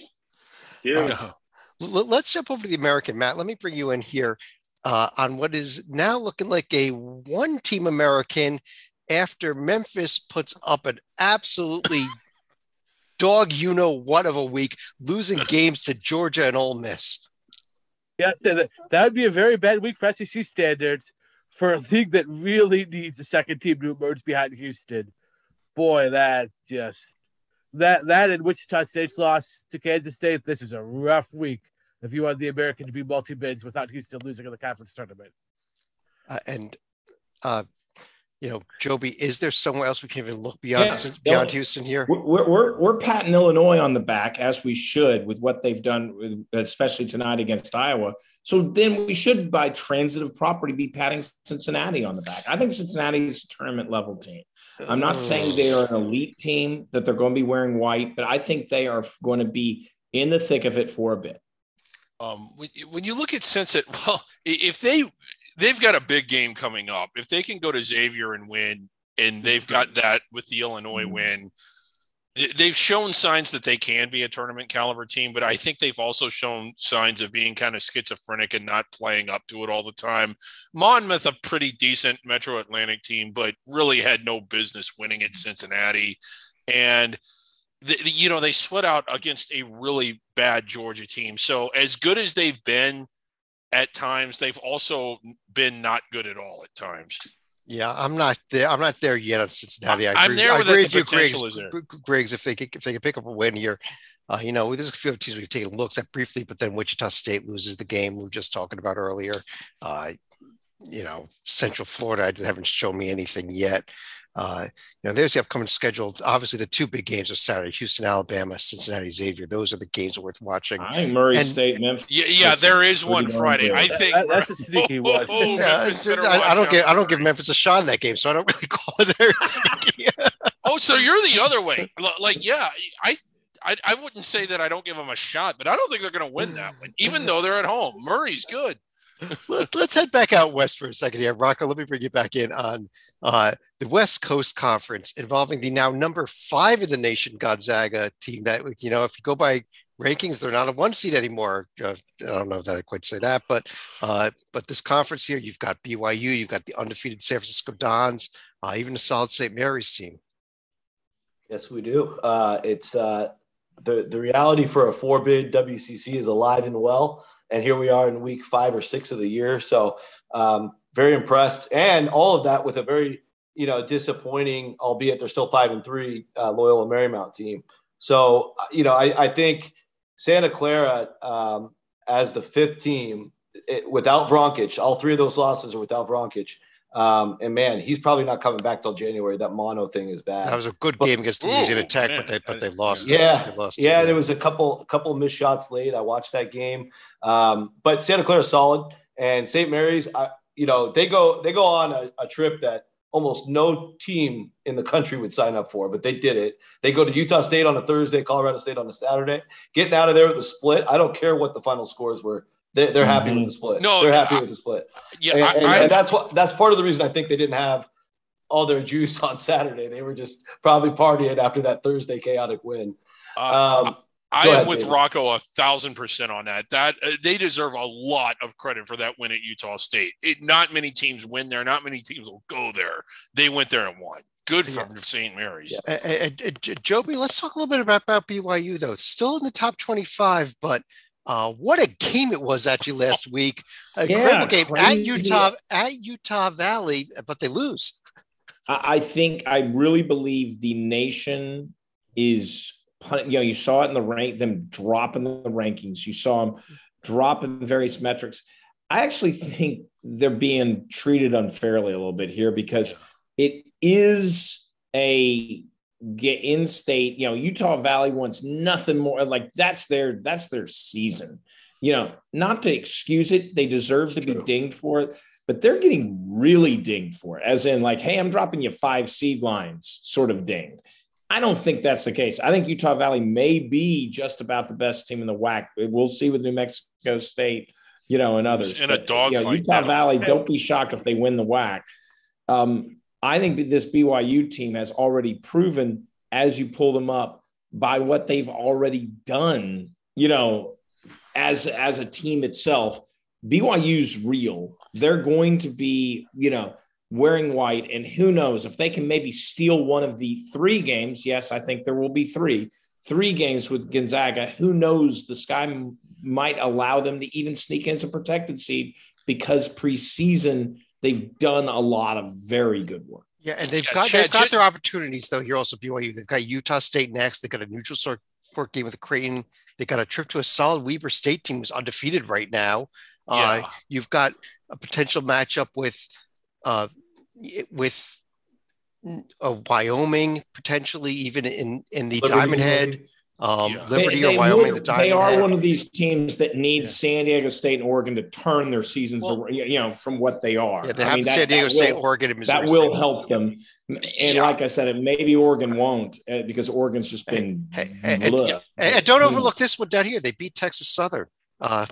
A: Let's jump over to the American. Matt, let me bring you in here on what is now looking like a one-team American after Memphis puts up an absolutely dog-you-know-what of a week, losing games to Georgia and Ole Miss.
E: Yes, that would be a very bad week for SEC standards for a league that really needs a second team to emerge behind Houston. Boy, that and Wichita State's loss to Kansas State, this is a rough week if you want the American to be multi-bids without Houston losing in the conference tournament.
A: Joby, is there somewhere else we can even look beyond Houston here?
D: We're patting Illinois on the back, as we should, with what they've done, especially tonight against Iowa. So then we should, by transitive property, be patting Cincinnati on the back. I think Cincinnati's a tournament level team. I'm not saying they are an elite team, that they're going to be wearing white, but I think they are going to be in the thick of it for a bit.
B: When you look at Cincinnati, if they've got a big game coming up. If they can go to Xavier and win, and they've got that with the Illinois win, they've shown signs that they can be a tournament caliber team, but I think they've also shown signs of being kind of schizophrenic and not playing up to it all the time. Monmouth, a pretty decent Metro Atlantic team, but really had no business winning at Cincinnati. And they sweat out against a really bad Georgia team. So as good as they've been, at times, they've also been not good at all at times.
A: Yeah, I'm not there. I'm not there yet on Cincinnati.
B: I agree with you,
A: Griggs. If they can pick up a win here, there's a few teams we've taken looks at briefly, but then Wichita State loses the game we were just talking about earlier. Central Florida haven't shown me anything yet. There's the upcoming schedule. Obviously, the two big games are Saturday: Houston, Alabama, Cincinnati, Xavier. Those are the games that are worth watching.
D: I think Murray State, Memphis.
B: Yeah, there is one Friday. I think
E: that's a sneaky one.
A: I don't give Memphis a shot in that game, so I don't really call it there sneaky.
B: So you're the other way. I wouldn't say that I don't give them a shot, but I don't think they're going to win that one, even though they're at home. Murray's good.
A: Let's head back out west for a second here. Rocco, let me bring you back in on the West Coast Conference involving the now number 5 in the nation Gonzaga team that, if you go by rankings, they're not a 1 seed anymore. I don't know if I quite say that, but this conference here, you've got BYU, you've got the undefeated San Francisco Dons, even a solid St. Mary's team.
C: Yes, we do. It's the reality for a 4-bid WCC is alive and well. And here we are in week 5 or 6 of the year. So very impressed. And all of that with a very, disappointing, albeit they're still 5-3, Loyola Marymount team. So, I think Santa Clara as the fifth team without Vronkic. All three of those losses are without Vronkic. And man, he's probably not coming back till January. That mono thing is bad.
A: That was a good game against the Louisiana Tech,
B: man.
A: but they lost.
C: Yeah,
A: they lost
C: yeah. There was a couple missed shots late. I watched that game, but Santa Clara is solid, and St. Mary's. They go on a trip that almost no team in the country would sign up for, but they did it. They go to Utah State on a Thursday, Colorado State on a Saturday. Getting out of there with a split. I don't care what the final scores were. They're happy with the split.
B: No,
C: they're happy with the split.
B: Yeah,
C: and that's part of the reason I think they didn't have all their juice on Saturday. They were just probably partying after that Thursday chaotic win.
B: I am with
C: David.
B: Rocco 1,000% on that. That they deserve a lot of credit for that win at Utah State. Not many teams win there. Not many teams will go there. They went there and won. Good for St. Mary's.
A: Yeah. Joby, let's talk a little bit about BYU though. It's still in the top 25, but what a game it was actually last week. Incredible game at Utah Valley, but they lose.
D: I really believe the nation is, you saw it in them dropping the rankings. You saw them dropping various metrics. I actually think they're being treated unfairly a little bit here because it is a in-state, Utah Valley wants nothing more. Like that's their season, not to excuse it. They deserve to be dinged for it, but they're getting really dinged for it, as in like, hey, I'm dropping you 5 seed lines sort of dinged. I don't think that's the case. I think Utah Valley may be just about the best team in the WAC. We'll see with New Mexico State, and others.
B: In a dogfight.
D: Utah Valley, don't be shocked if they win the WAC. I think this BYU team has already proven, as you pull them up, by what they've already done, as a team itself. BYU's real. They're going to be, wearing white, and who knows if they can maybe steal one of the 3 games. Yes, I think there will be 3 games with Gonzaga. Who knows? The sky might allow them to even sneak in as a protected seed because preseason they've done a lot of very good work.
A: Yeah, and they've got their opportunities though. Here also BYU. They've got Utah State next. They got a neutral court game with Creighton. They got a trip to a solid Weber State team who's undefeated right now. You've got a potential matchup with Wyoming, potentially even in the
C: Liberty,
A: Diamond Head. Liberty or Wyoming, the Diamond
D: They are
A: Head.
D: one of these teams that need San Diego State and Oregon to turn their seasons, from what they are.
A: Yeah, they have San Diego State, Oregon, and Missouri.
D: That will help them. And like I said, maybe Oregon won't because Oregon's just been.
A: And don't overlook this one down here. They beat Texas Southern.
B: But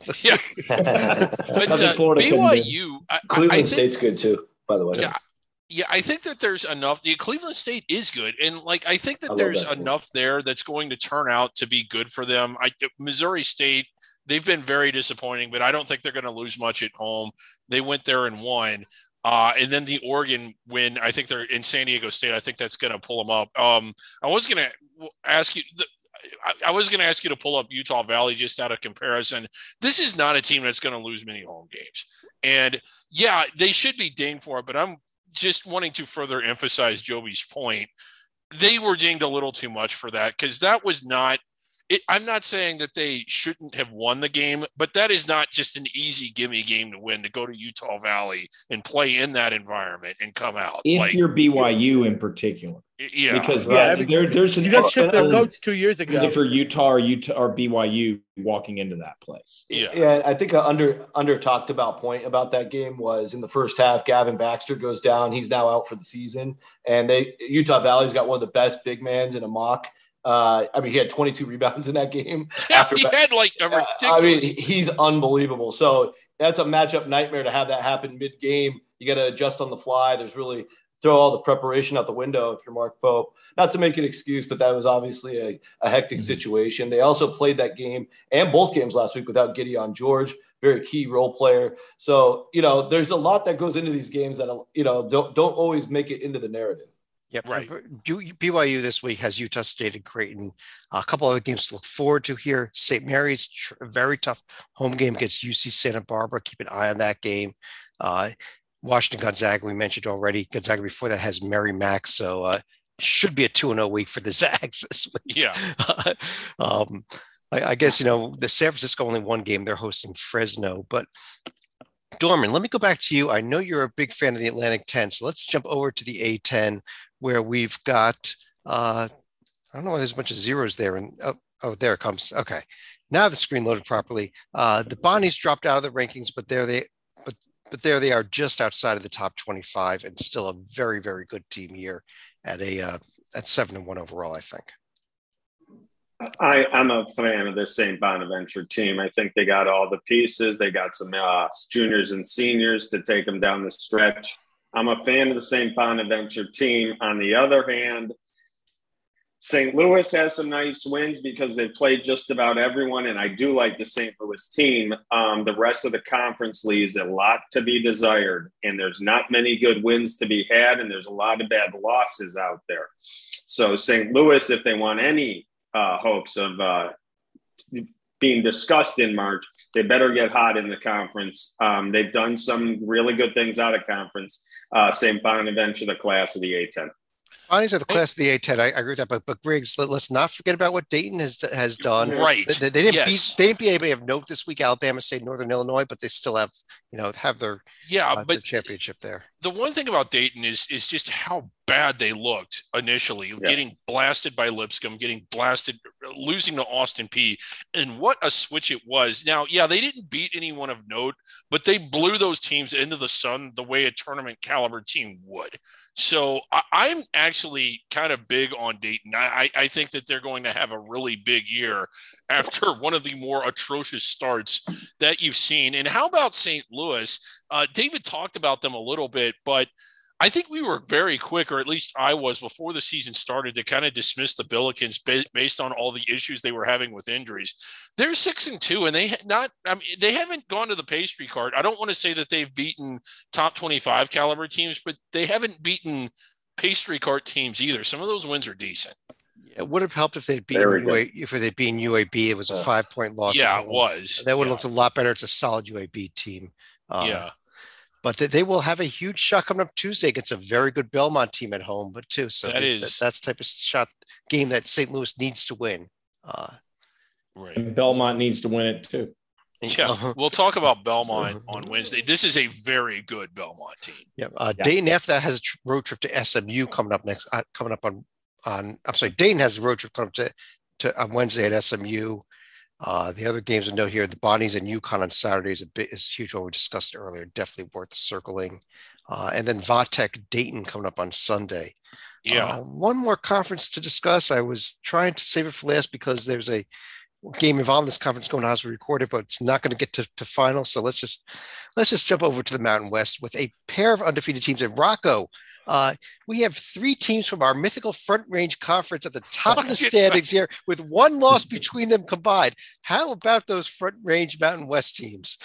D: Florida
B: BYU,
C: Cleveland State's good too, by the way.
B: Yeah, I think that there's enough. The Cleveland State is good, and I think that there's enough there that's going to turn out to be good for them. Missouri State, they've been very disappointing, but I don't think they're going to lose much at home. They went there and won, and then the Oregon win. I think they're in San Diego State. I think that's going to pull them up. I was going to ask you. I was going to ask you to pull up Utah Valley just out of comparison. This is not a team that's going to lose many home games, and they should be dinged for it. But I'm just wanting to further emphasize Joby's point. They were dinged a little too much for that because that was not it. I'm not saying that they shouldn't have won the game, but that is not just an easy gimme game to win, to go to Utah Valley and play in that environment and come out.
D: If you're BYU in particular.
B: Yeah.
D: Because there's an
E: got shipped their coach 2 years ago.
D: For Utah or BYU walking into that place.
C: Yeah. I think an under talked about point about that game was in the first half, Gavin Baxter goes down. He's now out for the season. And Utah Valley's got one of the best big mans in a mock. He had 22 rebounds in that game.
B: Yeah, he had a ridiculous.
C: He's unbelievable. So that's a matchup nightmare to have that happen mid-game. You got to adjust on the fly. There's really throw all the preparation out the window if you're Mark Pope. Not to make an excuse, but that was obviously a hectic situation. They also played that game and both games last week without Gideon George, very key role player. So, there's a lot that goes into these games that, don't always make it into the narrative.
A: Yep. Right. BYU this week has Utah State and Creighton. A couple other games to look forward to here. St. Mary's, very tough home game against UC Santa Barbara. Keep an eye on that game. Washington Gonzaga, we mentioned already. Gonzaga before that has Mary Mack, so should be a 2-0 week for the Zags this week.
B: Yeah.
A: I guess, the San Francisco only one game. They're hosting Fresno. But Dorman, let me go back to you. I know you're a big fan of the Atlantic 10. So let's jump over to the A10 where we've got, I don't know why there's a bunch of zeros there. And there it comes. Okay. Now the screen loaded properly. The Bonnies dropped out of the rankings, but there they are just outside of the top 25 and still a very, very good team here at 7-1 overall, I think.
F: I'm a fan of this St. Bonaventure team. I think they got all the pieces. They got some juniors and seniors to take them down the stretch. I'm a fan of the St. Bonaventure team. On the other hand, St. Louis has some nice wins because they've played just about everyone, and I do like the St. Louis team. The rest of the conference leaves a lot to be desired, and there's not many good wins to be had, and there's a lot of bad losses out there. So St. Louis, if they want any hopes of being discussed in March, they better get hot in the conference. They've done some really good things out of conference. St. Bonaventure, the class of the A10.
A: Bonnies are the class of the A10. I agree with that, but Griggs, let's not forget about what Dayton has done.
B: Right.
A: They didn't beat anybody of note this week. Alabama State, Northern Illinois, but they still have their their championship there.
B: The one thing about Dayton is just how bad they looked initially, getting blasted by Lipscomb, getting blasted, losing to Austin Peay, and what a switch it was. Now, they didn't beat anyone of note, but they blew those teams into the sun the way a tournament caliber team would. So I'm actually kind of big on Dayton. I think that they're going to have a really big year after one of the more atrocious starts that you've seen. And how about St. Louis? David talked about them a little bit, but I think we were very quick, or at least I was before the season started, to kind of dismiss the Billikens based on all the issues they were having with injuries. They're 6-2, and they haven't gone to the pastry card. I don't want to say that they've beaten top 25 caliber teams, but they haven't beaten pastry cart teams either. Some of those wins are decent.
A: It would have helped if they'd beaten UAB. It was a 5-point loss.
B: Yeah, it was.
A: That would have looked a lot better. It's a solid UAB team. But they will have a huge shot coming up Tuesday against a very good Belmont team at home, too. So that's the type of game that St. Louis needs to win.
D: Right. And Belmont needs to win it too.
B: Yeah, we'll talk about Belmont on Wednesday. This is a very good Belmont team.
A: Yeah. Dayton after that has a road trip to SMU coming up next. Dayton has a road trip coming up to on Wednesday at SMU. The other games to note here, the Bonnies and UConn on Saturday is huge. What we discussed earlier, definitely worth circling. And then Vatech Dayton coming up on Sunday.
B: Yeah.
A: One more conference to discuss. I was trying to save it for last because there's a game involved in this conference going on as we record it, but it's not going to get to final. So let's just jump over to the Mountain West with a pair of undefeated teams. And Rocco, we have 3 teams from our mythical Front Range Conference at the top of the standings here with 1 loss between them combined. How about those Front Range Mountain West teams?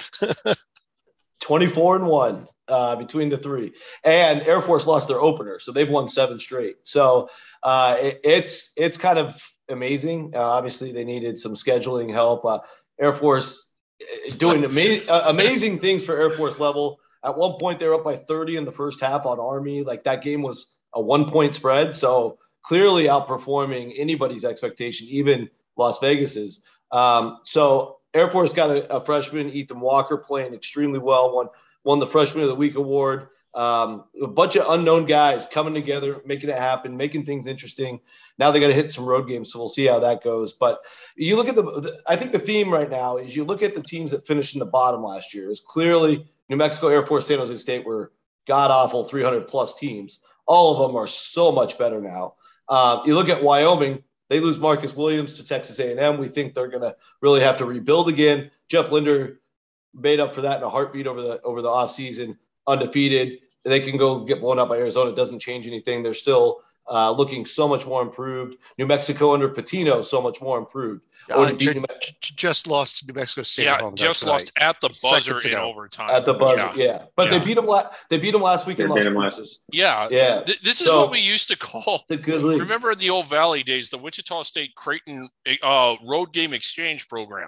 C: 24-1 between the 3. And Air Force lost their opener, so they've won 7 straight. So it's kind of amazing. Obviously, they needed some scheduling help. Air Force doing amazing things for Air Force level. At one point, they were up by 30 in the first half on Army. Like, that game was a 1-point spread. So clearly outperforming anybody's expectation, even Las Vegas's. So Air Force got a freshman, Ethan Walker, playing extremely well, won the Freshman of the Week award. A bunch of unknown guys coming together, making it happen, making things interesting. Now they got to hit some road games, so we'll see how that goes. But you look at I think the theme right now is you look at the teams that finished in the bottom last year. It was clearly New Mexico, Air Force, San Jose State were god-awful 300-plus teams. All of them are so much better now. You look at Wyoming, they lose Marcus Williams to Texas A&M. We think they're going to really have to rebuild again. Jeff Linder made up for that in a heartbeat over the offseason, undefeated. They can go get blown up by Arizona. It doesn't change anything. They're still looking so much more improved. New Mexico under Patino, so much more improved.
A: Just lost to New Mexico State.
B: Yeah, just lost at the buzzer in overtime.
C: At the buzzer, yeah. But they beat them. They beat them last week in Las Cruces.
B: Yeah. This is what we used to call
C: the good league.
B: Remember in the old Valley days, the Wichita State Creighton road game exchange program.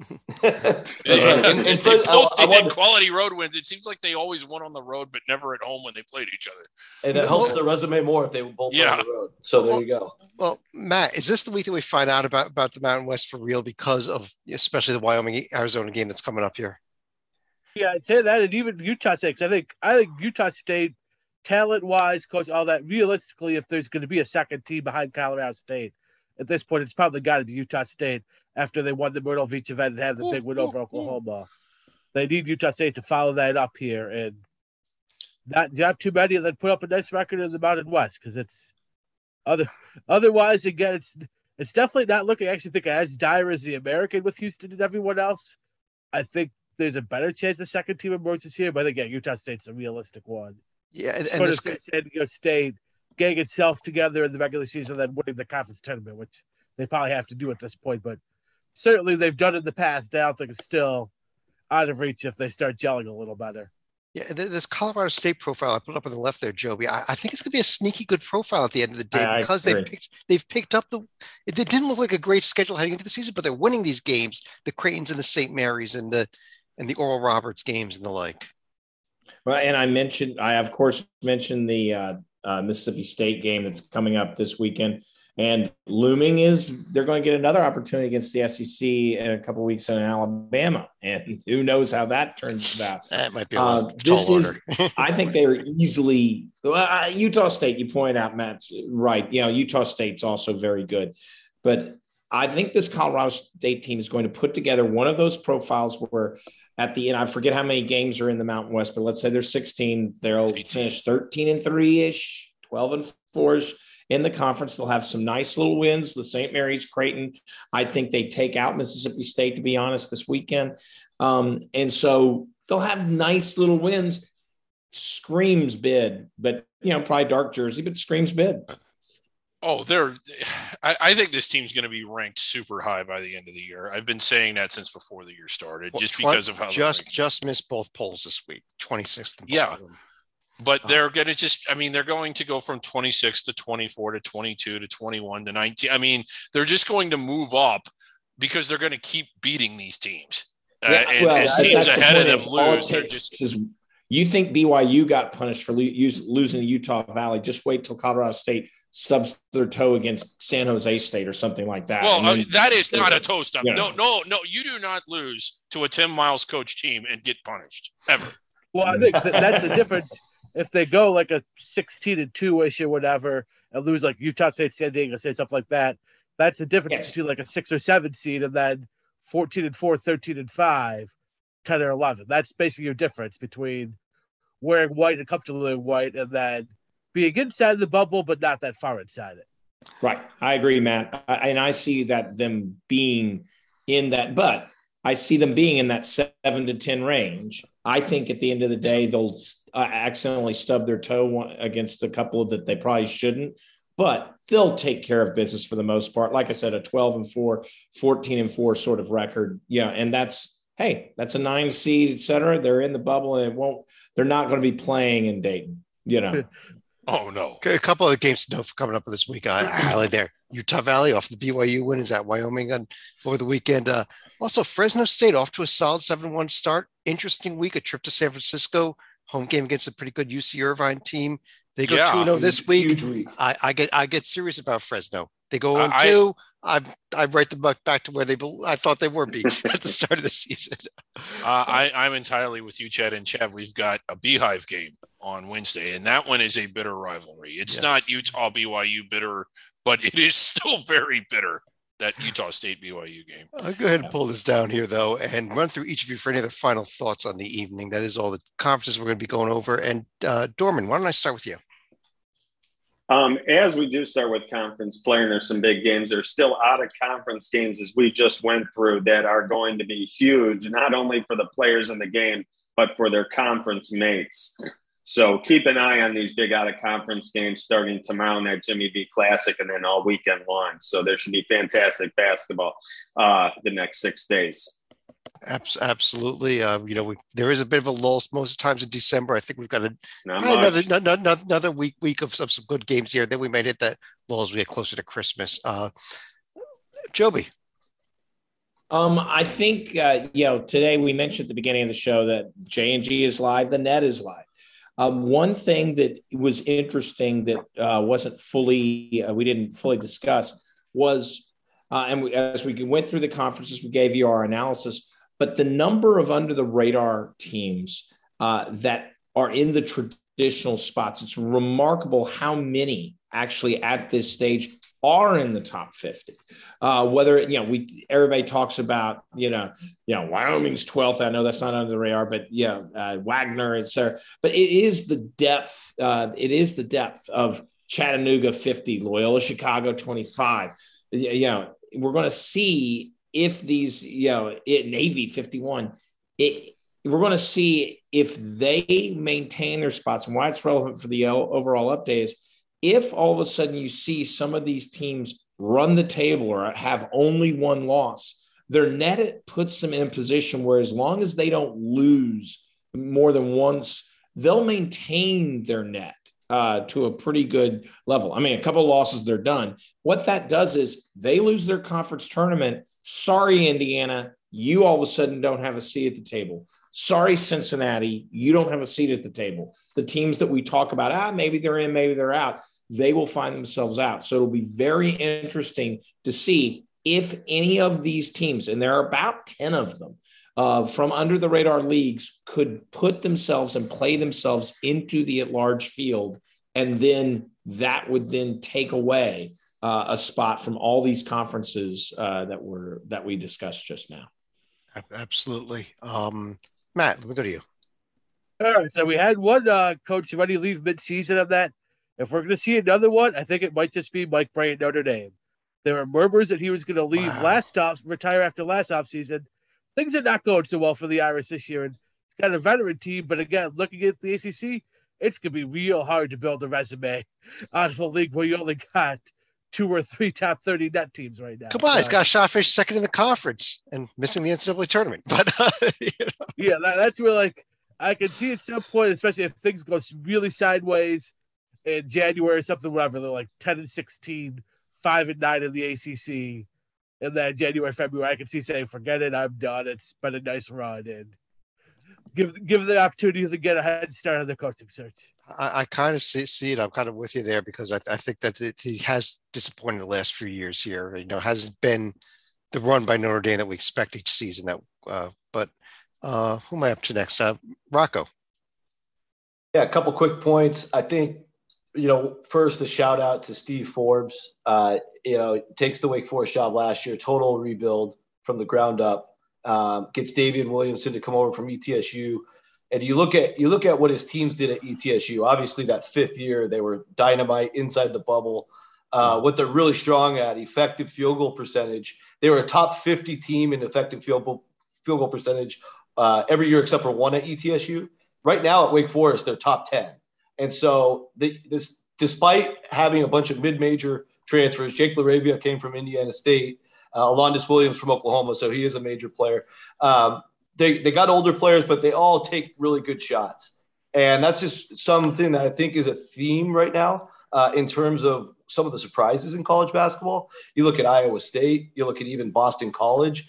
B: They both had quality road wins. It seems like they always won on the road, but never at home when they played each other.
C: And it helps the resume more if they were both on the road. So there you go.
A: Well, Matt, is this the week that we find out about the Mountain West for real because of especially the Wyoming-Arizona game that's coming up here?
E: Yeah, I'd say that, and even Utah State. I think Utah State, talent-wise, coach, all that. Realistically, if there's going to be a second team behind Colorado State, at this point, it's probably got to be Utah State after they won the Myrtle Beach event and have the big win over Oklahoma. They need Utah State to follow that up here, and not too many of them put up a nice record in the Mountain West because it's otherwise again it's definitely not looking. I actually think as dire as the American with Houston and everyone else. I think there's a better chance the second team emerges here, but again, Utah State's a realistic one.
A: Yeah, and
E: San Diego State getting itself together in the regular season, then winning the conference tournament, which they probably have to do at this point. But certainly they've done it in the past. I don't think it's still out of reach if they start gelling a little better.
A: Yeah, this Colorado State profile I put up on the left there, Joby. I think it's going to be a sneaky good profile at the end of the day because they've picked up it didn't look like a great schedule heading into the season, but they're winning these games, the Craytons and the St. Mary's and the Oral Roberts games and the like.
D: Well, and I of course mentioned the Mississippi State game that's coming up this weekend, and looming is they're going to get another opportunity against the SEC in a couple of weeks in Alabama, and who knows how that turns out.
A: That might be a tall order.
D: I think they are easily Utah State. You point out, Matt's right. Utah State's also very good, but I think this Colorado State team is going to put together one of those profiles where at the end, I forget how many games are in the Mountain West, but let's say there's 16. They'll finish 13-3-ish, 12-4-ish in the conference. They'll have some nice little wins. The St. Mary's, Creighton, I think they take out Mississippi State, to be honest, this weekend. And so they'll have nice little wins. Screams bid, but, probably dark jersey, but screams bid.
B: Oh, I think this team's going to be ranked super high by the end of the year. I've been saying that since before the year started, because of how
A: just missed both polls this week, 26th.
B: Yeah, but they're going to they're going to go from 26 to 24 to 22 to 21 to 19. They're just going to move up because they're going to keep beating these teams. As teams ahead of them lose,
D: you think BYU got punished for losing to Utah Valley? Just wait till Colorado State stubs their toe against San Jose State or something like that.
B: Well, that is not a toe stub. No. You do not lose to a Tim Miles coach team and get punished ever.
E: Well, I think that's the difference. If they go like a 16-2-ish or whatever and lose like Utah State, San Diego State, stuff like that, that's the difference between like a 6 or 7 seed and then 14-4, 13-5, 10 or 11. That's basically your difference between wearing white and comfortably white and then being inside the bubble, but not that far inside it.
D: Right. I agree, Matt. And I see that them being in that, but I see them being in that 7 to 10 range. I think at the end of the day, they'll accidentally stub their toe against a couple that they probably shouldn't, but they'll take care of business for the most part. Like I said, a 12-4, 14-4 sort of record. Yeah. And that's a 9 seed, et cetera. They're in the bubble and they're not going to be playing in Dayton,
B: Oh, no.
A: A couple of games to know for coming up this week. I highlight there. Utah Valley off the BYU win. Is that Wyoming over the weekend? Also, Fresno State off to a solid 7-1 start. Interesting week. A trip to San Francisco. Home game against a pretty good UC Irvine team. They go 2-0 this week. I get serious about Fresno. They go 0-2. I write them back to where I thought they were being at the start of the season.
B: I'm entirely with you, Chad and Chev. We've got a Beehive game on Wednesday, and that one is a bitter rivalry. It's not Utah BYU bitter, but it is still very bitter, that Utah State BYU game.
A: I'll go ahead and pull this down here, though, and run through each of you for any other final thoughts on the evening. That is all the conferences we're going to be going over. And Dorman, why don't I start with you?
F: As we do start with conference play, and there's some big games, there's still out of conference games as we just went through that are going to be huge, not only for the players in the game, but for their conference mates. So keep an eye on these big out of conference games starting tomorrow in that Jimmy V Classic and then all weekend long. So there should be fantastic basketball the next 6 days.
A: Absolutely. There is a bit of a lull most times in December. I think we've got another week of some good games here. Then we might hit that lull as we get closer to Christmas. Joby.
D: I think, today we mentioned at the beginning of the show that J&G is live, the net is live. One thing that was interesting that wasn't fully, we didn't fully discuss was, as we went through the conferences, we gave you our analysis, but the number of under the radar teams that are in the traditional spots, it's remarkable how many actually at this stage are in the top 50. Whether, everybody talks about, Wyoming's 12th. I know that's not under the radar, but Wagner, etc. But it is the depth. It is the depth of Chattanooga 50, Loyola Chicago 25. We're going to see if these, Navy 51, we're going to see if they maintain their spots. And why it's relevant for the overall update is, if all of a sudden you see some of these teams run the table or have only one loss, their net puts them in a position where, as long as they don't lose more than once, they'll maintain their net to a pretty good level. I mean, a couple of losses, they're done. What that does is they lose their conference tournament. Sorry, Indiana, you all of a sudden don't have a seat at the table. Sorry, Cincinnati, you don't have a seat at the table. The teams that we talk about, maybe they're in, maybe they're out, they will find themselves out. So it'll be very interesting to see if any of these teams, and there are about 10 of them, from under the radar leagues, could put themselves and play themselves into the at-large field, and then that would then take away a spot from all these conferences that we discussed just now.
A: Absolutely. Matt, let me go to you.
E: All right, so we had one coach already leave mid-season of that. If we're going to see another one, I think it might just be Mike Brey at Notre Dame. There were murmurs that he was going to leave retire after last offseason. Things are not going so well for the Irish this year. And it's got a veteran team, but again, looking at the ACC, it's going to be real hard to build a resume out of a league where you only got 2 or 3 top 30 net teams right now.
A: Come on, he's got shot fish second in the conference and missing the NCAA tournament. But
E: yeah, that's where I can see at some point, especially if things go really sideways in January or something, whatever, they're like 10-16, 5-9 in the ACC, and then January, February, I can see saying, "Forget it, I'm done. It's been a nice run," and give them the opportunity to get a head start on the coaching search.
A: I kind of see it. I'm kind of with you there, because I think that he has disappointed the last few years here. Hasn't been the run by Notre Dame that we expect each season. But who am I up to next? Rocco.
C: Yeah, a couple quick points. I think, first a shout out to Steve Forbes. Takes the Wake Forest job last year, total rebuild from the ground up. Gets Davian Williamson to come over from ETSU. And you look at what his teams did at ETSU. Obviously, that 5th year, they were dynamite inside the bubble. What they're really strong at, effective field goal percentage. They were a top 50 team in effective field goal percentage every year except for one at ETSU. Right now at Wake Forest, they're top 10. And so despite having a bunch of mid-major transfers, Jake LaRavia came from Indiana State, Alondas Williams from Oklahoma, so he is a major player. They got older players, but they all take really good shots. And that's just something that I think is a theme right now in terms of some of the surprises in college basketball. You look at Iowa State, you look at even Boston College.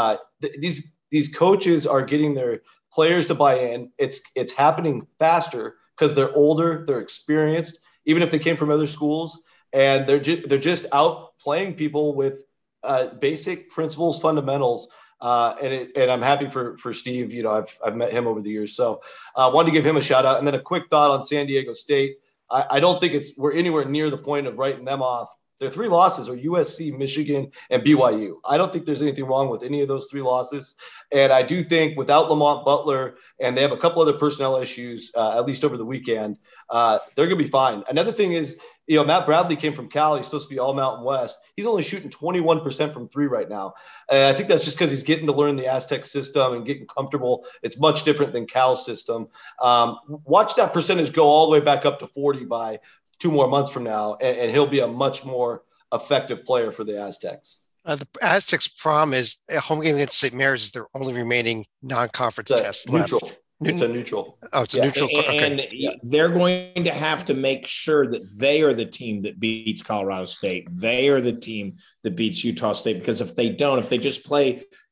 C: These coaches are getting their players to buy in. It's happening faster because they're older, they're experienced, even if they came from other schools, and they're just out playing people with basic principles, fundamentals. And I'm happy for Steve. I've met him over the years, so I wanted to give him a shout out. And then a quick thought on San Diego State. I don't think we're anywhere near the point of writing them off. Their 3 losses are USC, Michigan, and BYU. I don't think there's anything wrong with any of those 3 losses. And I do think without Lamont Butler, and they have a couple other personnel issues, at least over the weekend, they're going to be fine. Another thing is, Matt Bradley came from Cal. He's supposed to be all Mountain West. He's only shooting 21% from 3 right now. And I think that's just because he's getting to learn the Aztec system and getting comfortable. It's much different than Cal's system. Watch that percentage go all the way back up to 40 by 2 more months from now, and he'll be a much more effective player for the Aztecs.
A: The Aztecs' problem is a home game against St. Mary's is their only remaining non-conference test
C: neutral.
A: left.
C: It's a neutral.
A: Oh, it's a neutral.
D: And they're going to have to make sure that they are the team that beats Colorado State. They are the team that beats Utah State, because if they don't, if they just play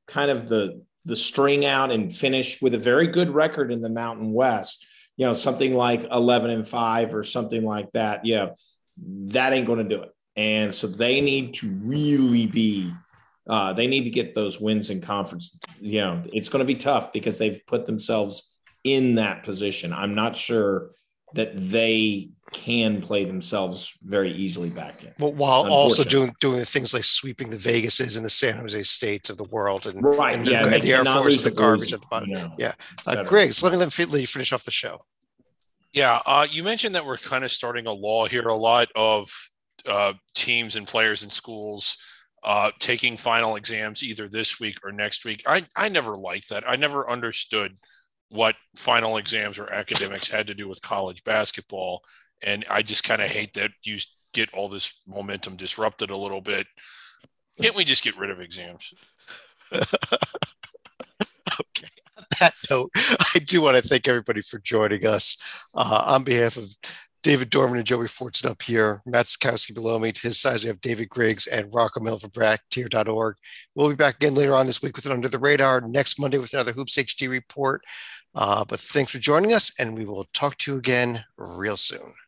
D: kind of the string out and finish with a very good record in the Mountain West, something like 11-5 or something like that, that ain't going to do it. And so they need to really they need to get those wins in conference. It's going to be tough because they've put themselves in that position. I'm not sure that they can play themselves very easily back in.
A: Well, while also doing the things like sweeping the Vegases and the San Jose States of the world, and
D: right,
A: and
D: yeah,
A: the Air Force, the garbage
D: easy,
A: at the bottom. Yeah, Griggs, let me finish off the show.
B: Yeah, you mentioned that we're kind of starting a law here. A lot of teams and players and schools taking final exams either this week or next week. I never liked that. I never understood what final exams or academics had to do with college basketball. And I just kind of hate that you get all this momentum disrupted a little bit. Can't we just get rid of exams?
A: Okay. On that note, I do want to thank everybody for joining us. On behalf of David Dorman and Joey Fortson up here, Matt Sikowski below me. To his side, we have David Griggs and Rocco Mill from Bractier.org. We'll be back again later on this week with an Under the Radar, next Monday with another Hoops HD report. But thanks for joining us, and we will talk to you again real soon.